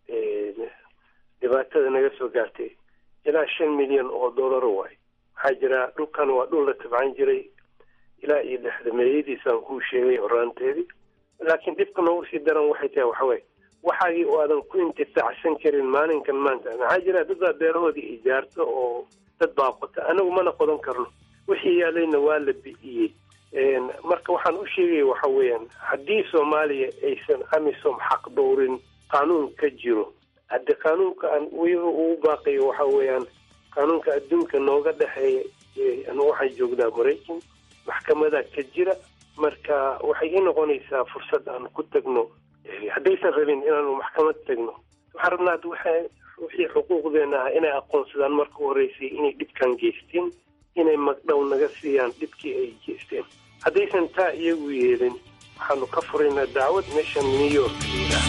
dhibaatada naga soo gaartay ilaa shan milyan oo dollar waay waxaa jira dhulkan waa dhul la tabcan jiray ilaa iyo lixdameeyadiisaan kuu sheegay horaanteedii laakiin dhibka noogu sii daran waxay tahay waxaway waxaagii oo aadan ku intifaacsan karin maalinkan maanta maxaa jira dad baa beerahoodii ijaarta oo dad baa qota anagu mana qodan karno wixii yaalayna waa la bi'iyey marka waxaan u sheegaya waxa weeyaan haddii soomaaliya aysan amisom xaq dhowrin qaanuun ka jiro haddii qaanuunka aan weliba ugu baaqayo waxa weeyaan qaanuunka adduunka nooga dhexeeya anu waxaan joognaa maraykan maxkamadaa ka jira marka waxay ii noqonaysaa fursad aan ku tagno haddaysan rabin inaanu maxkamad tagno waxaan rabnaa wixii xuquuqdeena ah inay aqoonsadaan marka u horeysay inay dhibkan geysteen inay magdhow naga siiyaan dhibkii ay geysteen haddaysan taa iyagu yeelin waxaanu ka furaynaa dacwad meeshan new york layidhaah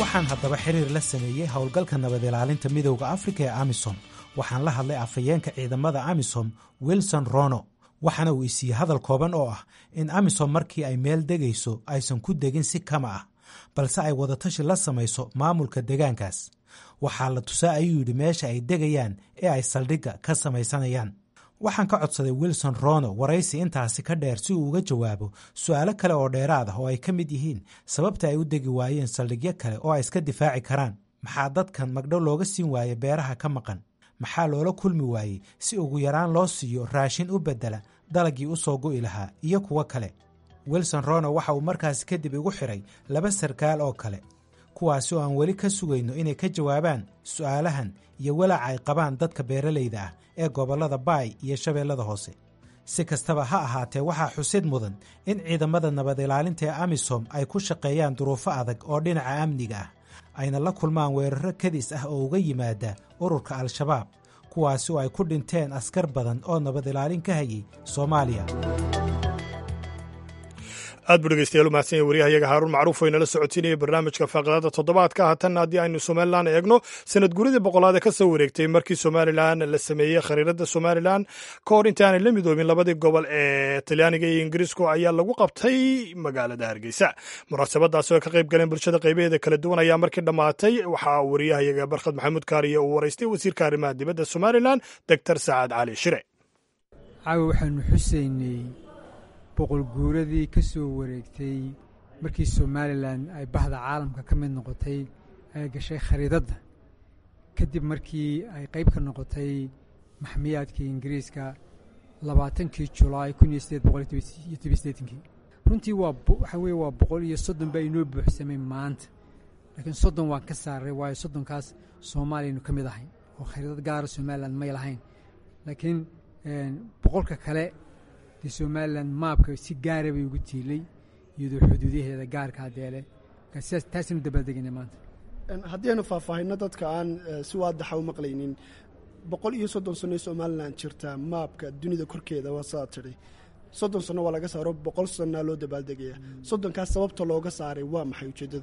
waxaan haddaba xiriir la sameeyey howlgalka nabad ilaalinta midowda afrika ee amisom waxaan la hadlay afhayeenka ciidamada amisom wilson rono waxaana uu isiiyey hadal kooban oo ah in amisom markii ay meel degayso aysan ku degin si kama ah balse ay wadatashi la samayso maamulka deegaankaas waxaa la tusaa ayuu yidhi meesha ay degayaan ee ay saldhigga ka samaysanayaan waxaan ka codsaday wilson rono waraysi intaasi ka dheer si uu uga jawaabo su'aalo kale oo dheeraad ah oo ay ka mid yihiin sababta ay u degi waayeen saldhigyo kale oo ay iska difaaci karaan maxaa dadkan magdhow looga siin waaye beeraha ka maqan maxaa loola kulmi waayey si ugu yaraan loo siiyo raashin u beddela dalagii u soo go'i lahaa iyo kuwo kale wilson rono waxa uu markaasi kadib igu xidhay laba sarkaal oo kale kuwaasi oo aan weli ka sugayno inay ka jawaabaan su'aalahan iyo walaaca ay qabaan dadka beeralayda ah ee gobollada baay iyo shabeellada hoose si kastaba ha ahaatee waxaa xusid mudan in ciidamada nabad ilaalinta ee amisom ay ku shaqeeyaan duruufo adag oo dhinaca amniga ah ayna la kulmaan weeraro kadis ah oo uga yimaada ururka al-shabaab kuwaasi oo ay ku dhinteen askar badan oo nabad ilaalin ka hayay soomaaliya aad buu dhegeystayaal u mahadsan yahay waryahayaga haaruun macruuf oo inala socotinayay barnaamijka faaqidada toddobaadka haatanna haddii aynu somalilan eegno sanad guridii boqolaad ee ka soo wareegtay markii somalilan la sameeyey khariirada somalilan ka hor inta aanay la midoobin labadii gobol ee talyaaniga iyo ingiriisku ayaa lagu qabtay magaalada hargeysa munaasabadaasi oo ka qayb galeen bulshada qaybaheeda kala duwan ayaa markii dhammaatay waxaa waryahayaga barkhad maxamuud kaariye uu waraystay wasiirka arrimaha dibadda somalilan doctor sacaad cali shire caawa waxaanu xuseynay boqol guuradii ka soo wareegtay markii somalilan ay bahda caalamka ka mid noqotay ay gashay khariidadda kadib markii ay qayb ka noqotay maxmiyaadkii ingiriiska labaatankii julaay kun iyo sideed boqol iyo toban sideetankii runtii waa waxa weeye waa boqol iyo soddon baa inoo buuxsamay maanta laakiin soddon waan ka saaray waayo soddonkaas soomaaliyanu ka mid ahayn oo khariidad gaara somalilan may lahayn laakiin boqolka kale dee somalilan maabka si gaara bay ugu tiilay iyadoo xuduudaheeda gaarka adeele sidaas taasinu dabaaldegina maanta haddii aynu faahfaahinno dadka aan si waadaxa u maqlaynin boqol iyo soddon sano ee somalilan jirtaa maabka dunida korkeeda waa saa tidhi soddon sano waa laga saaro boqol sannaa loo dabaaldegaya soddonkaas sababta looga saaray waa maxay ujeeddada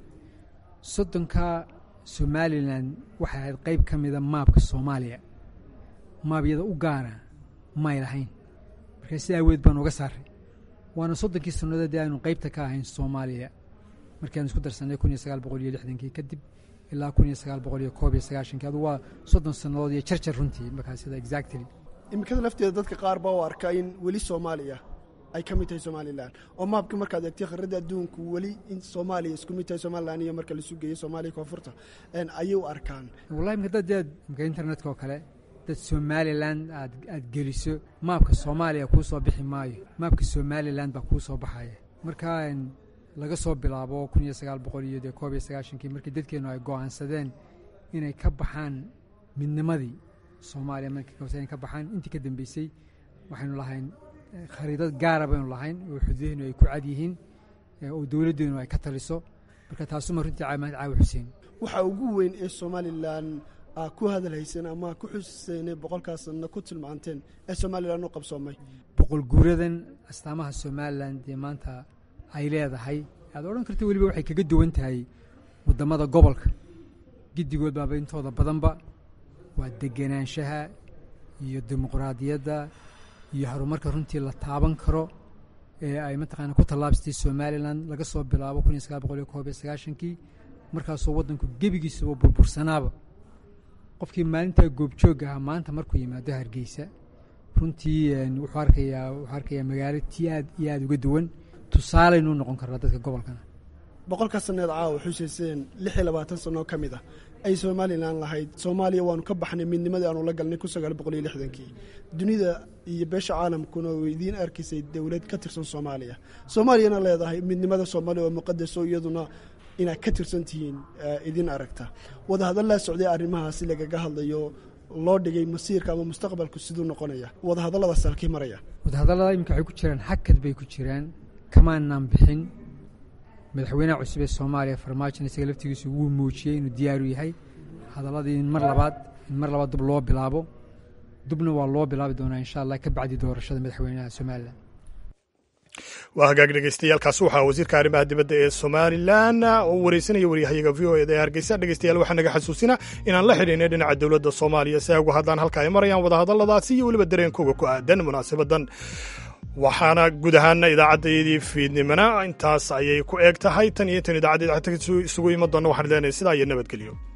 soddonka somalilan waxay ahayd qayb ka mida maabka soomaaliya maabyada u gaara may lahayn markaa si aaweed baan uga saaray waana soddonkii sannadood dee aynu qaybta ka ahayn soomaaliya markiaanu isku darsannay kun iyo sagaal boqol iyo lixdankii kadib ilaa kun iyo sagaal boqol iyo koob iyo sagaashankii adu waa soddon sannadood iyo jarjar runtii markaa sida exactly imikada lafteeda dadka qaar baa u arkaa in weli soomaaliya ay ka mid tahay somalilan oo maabka markaad eegtay khariirada adduunku weli in soomaaliya isku mid tahay somalilan iyo marka lasu geeyo soomaaliya koonfurta ayay u arkaan wallahi imika dad dee imika internetka oo kale dad somalilan aad aad geliso maabka soomaaliya kuu soo bixi maayo maabka somalilan baa kuu soo baxaya markaa laga soo bilaabo kun iyo sagaal boqol iyo dee koob iyo sagaashankii markii dadkeennu ay go'aansadeen inay ka baxaan midnimadii soomaaliya markii inay ka baxaan intii ka dambeysay waxaynu lahayn khariidad gaara baynu lahayn oo xuduudaheennu ay ku cad yihiin oo dowladdeennu ay ka taliso marka taasuma runtii caawimaad caawi xuseen waxa ugu weyn ee somalilan aa ku hadalhayseen ama ku xuseynay boqolkaasna ku tilmaanteen ee somalilan u qabsoomay boqol guuradan astaamaha somalilan dee maanta ay leedahay aad odhan karta weliba waxay kaga duwan tahay waddamada gobolka giddigood baaba intooda badanba waa degenaanshaha iyo dimuqraadiyadda iyo horumarka runtii la taaban karo ee ay mataqaana ku tallaabsatay somalilan laga soo bilaabo kun iyo sagaal boqol iyo koob iyo sagaashankii markaasoo waddanku gebigiisaba burbursanaaba qofkii maalintaa goobjoogga ahaa maanta markuu yimaado hargeysa runtii wuxuu arkayaa wuxuu arkayaa magaalo tii aad iyo aada uga duwan tusaalaynuu noqon karaa dadka gobolkana boqolkaa sanneed caawa xuseyseen lix iyo labaatan sanoo ka mid ah ay somalilan lahayd soomaaliya waanu ka baxnay midnimadii aanu la galnay kun sagaal boqol iyo lixdankii dunida iyo beesha caalamkuna oo idiin arkaysay dowlad ka tirsan soomaaliya soomaaliyana leedahay midnimada soomaaliya oo muqadaso iyaduna inaad ka tirsan tihiin idin aragta wadahadallaa socday arrimahaasi lagaga hadlayo loo dhigay masiirka ama mustaqbalku siduu noqonaya wadahadallada salkii maraya wadahadallada iminka waxay ku jiraan xakad bay ku jiraan kamaanaan bixin madaxweynaha cusub ee soomaaliya farmaajo isaga laftigiisu wuu muujiyey inuu diyaaru yahay hadalladii in mar labaad in mar labaad dub loo bilaabo dubna waa loo bilaabi doonaa insha allah ka bacdi doorashada madaxweynaha somalilan waa hagaag dhegeystayaaalkaas waxaa wasiirka arrimaha dibadda ee somalilan oo wareysanaya waryahayaga v o eda ee hargeysa. dhegeystayaal waxaa naga xasuusina inaan la xidhiinay dhinaca dowladda soomaaliya si ay uga hadlaan halka ay marayaan wadahadalladaasi iyo weliba dareenkooga ku aadan munaasabadan. waxaana guud ahaana idaacaddayadii fiidnimana intaas ayay ku eeg tahay. tan iyo tan idaacadda isugu iman doonna waxaan leenahay sidaa iyo nabadgelyo.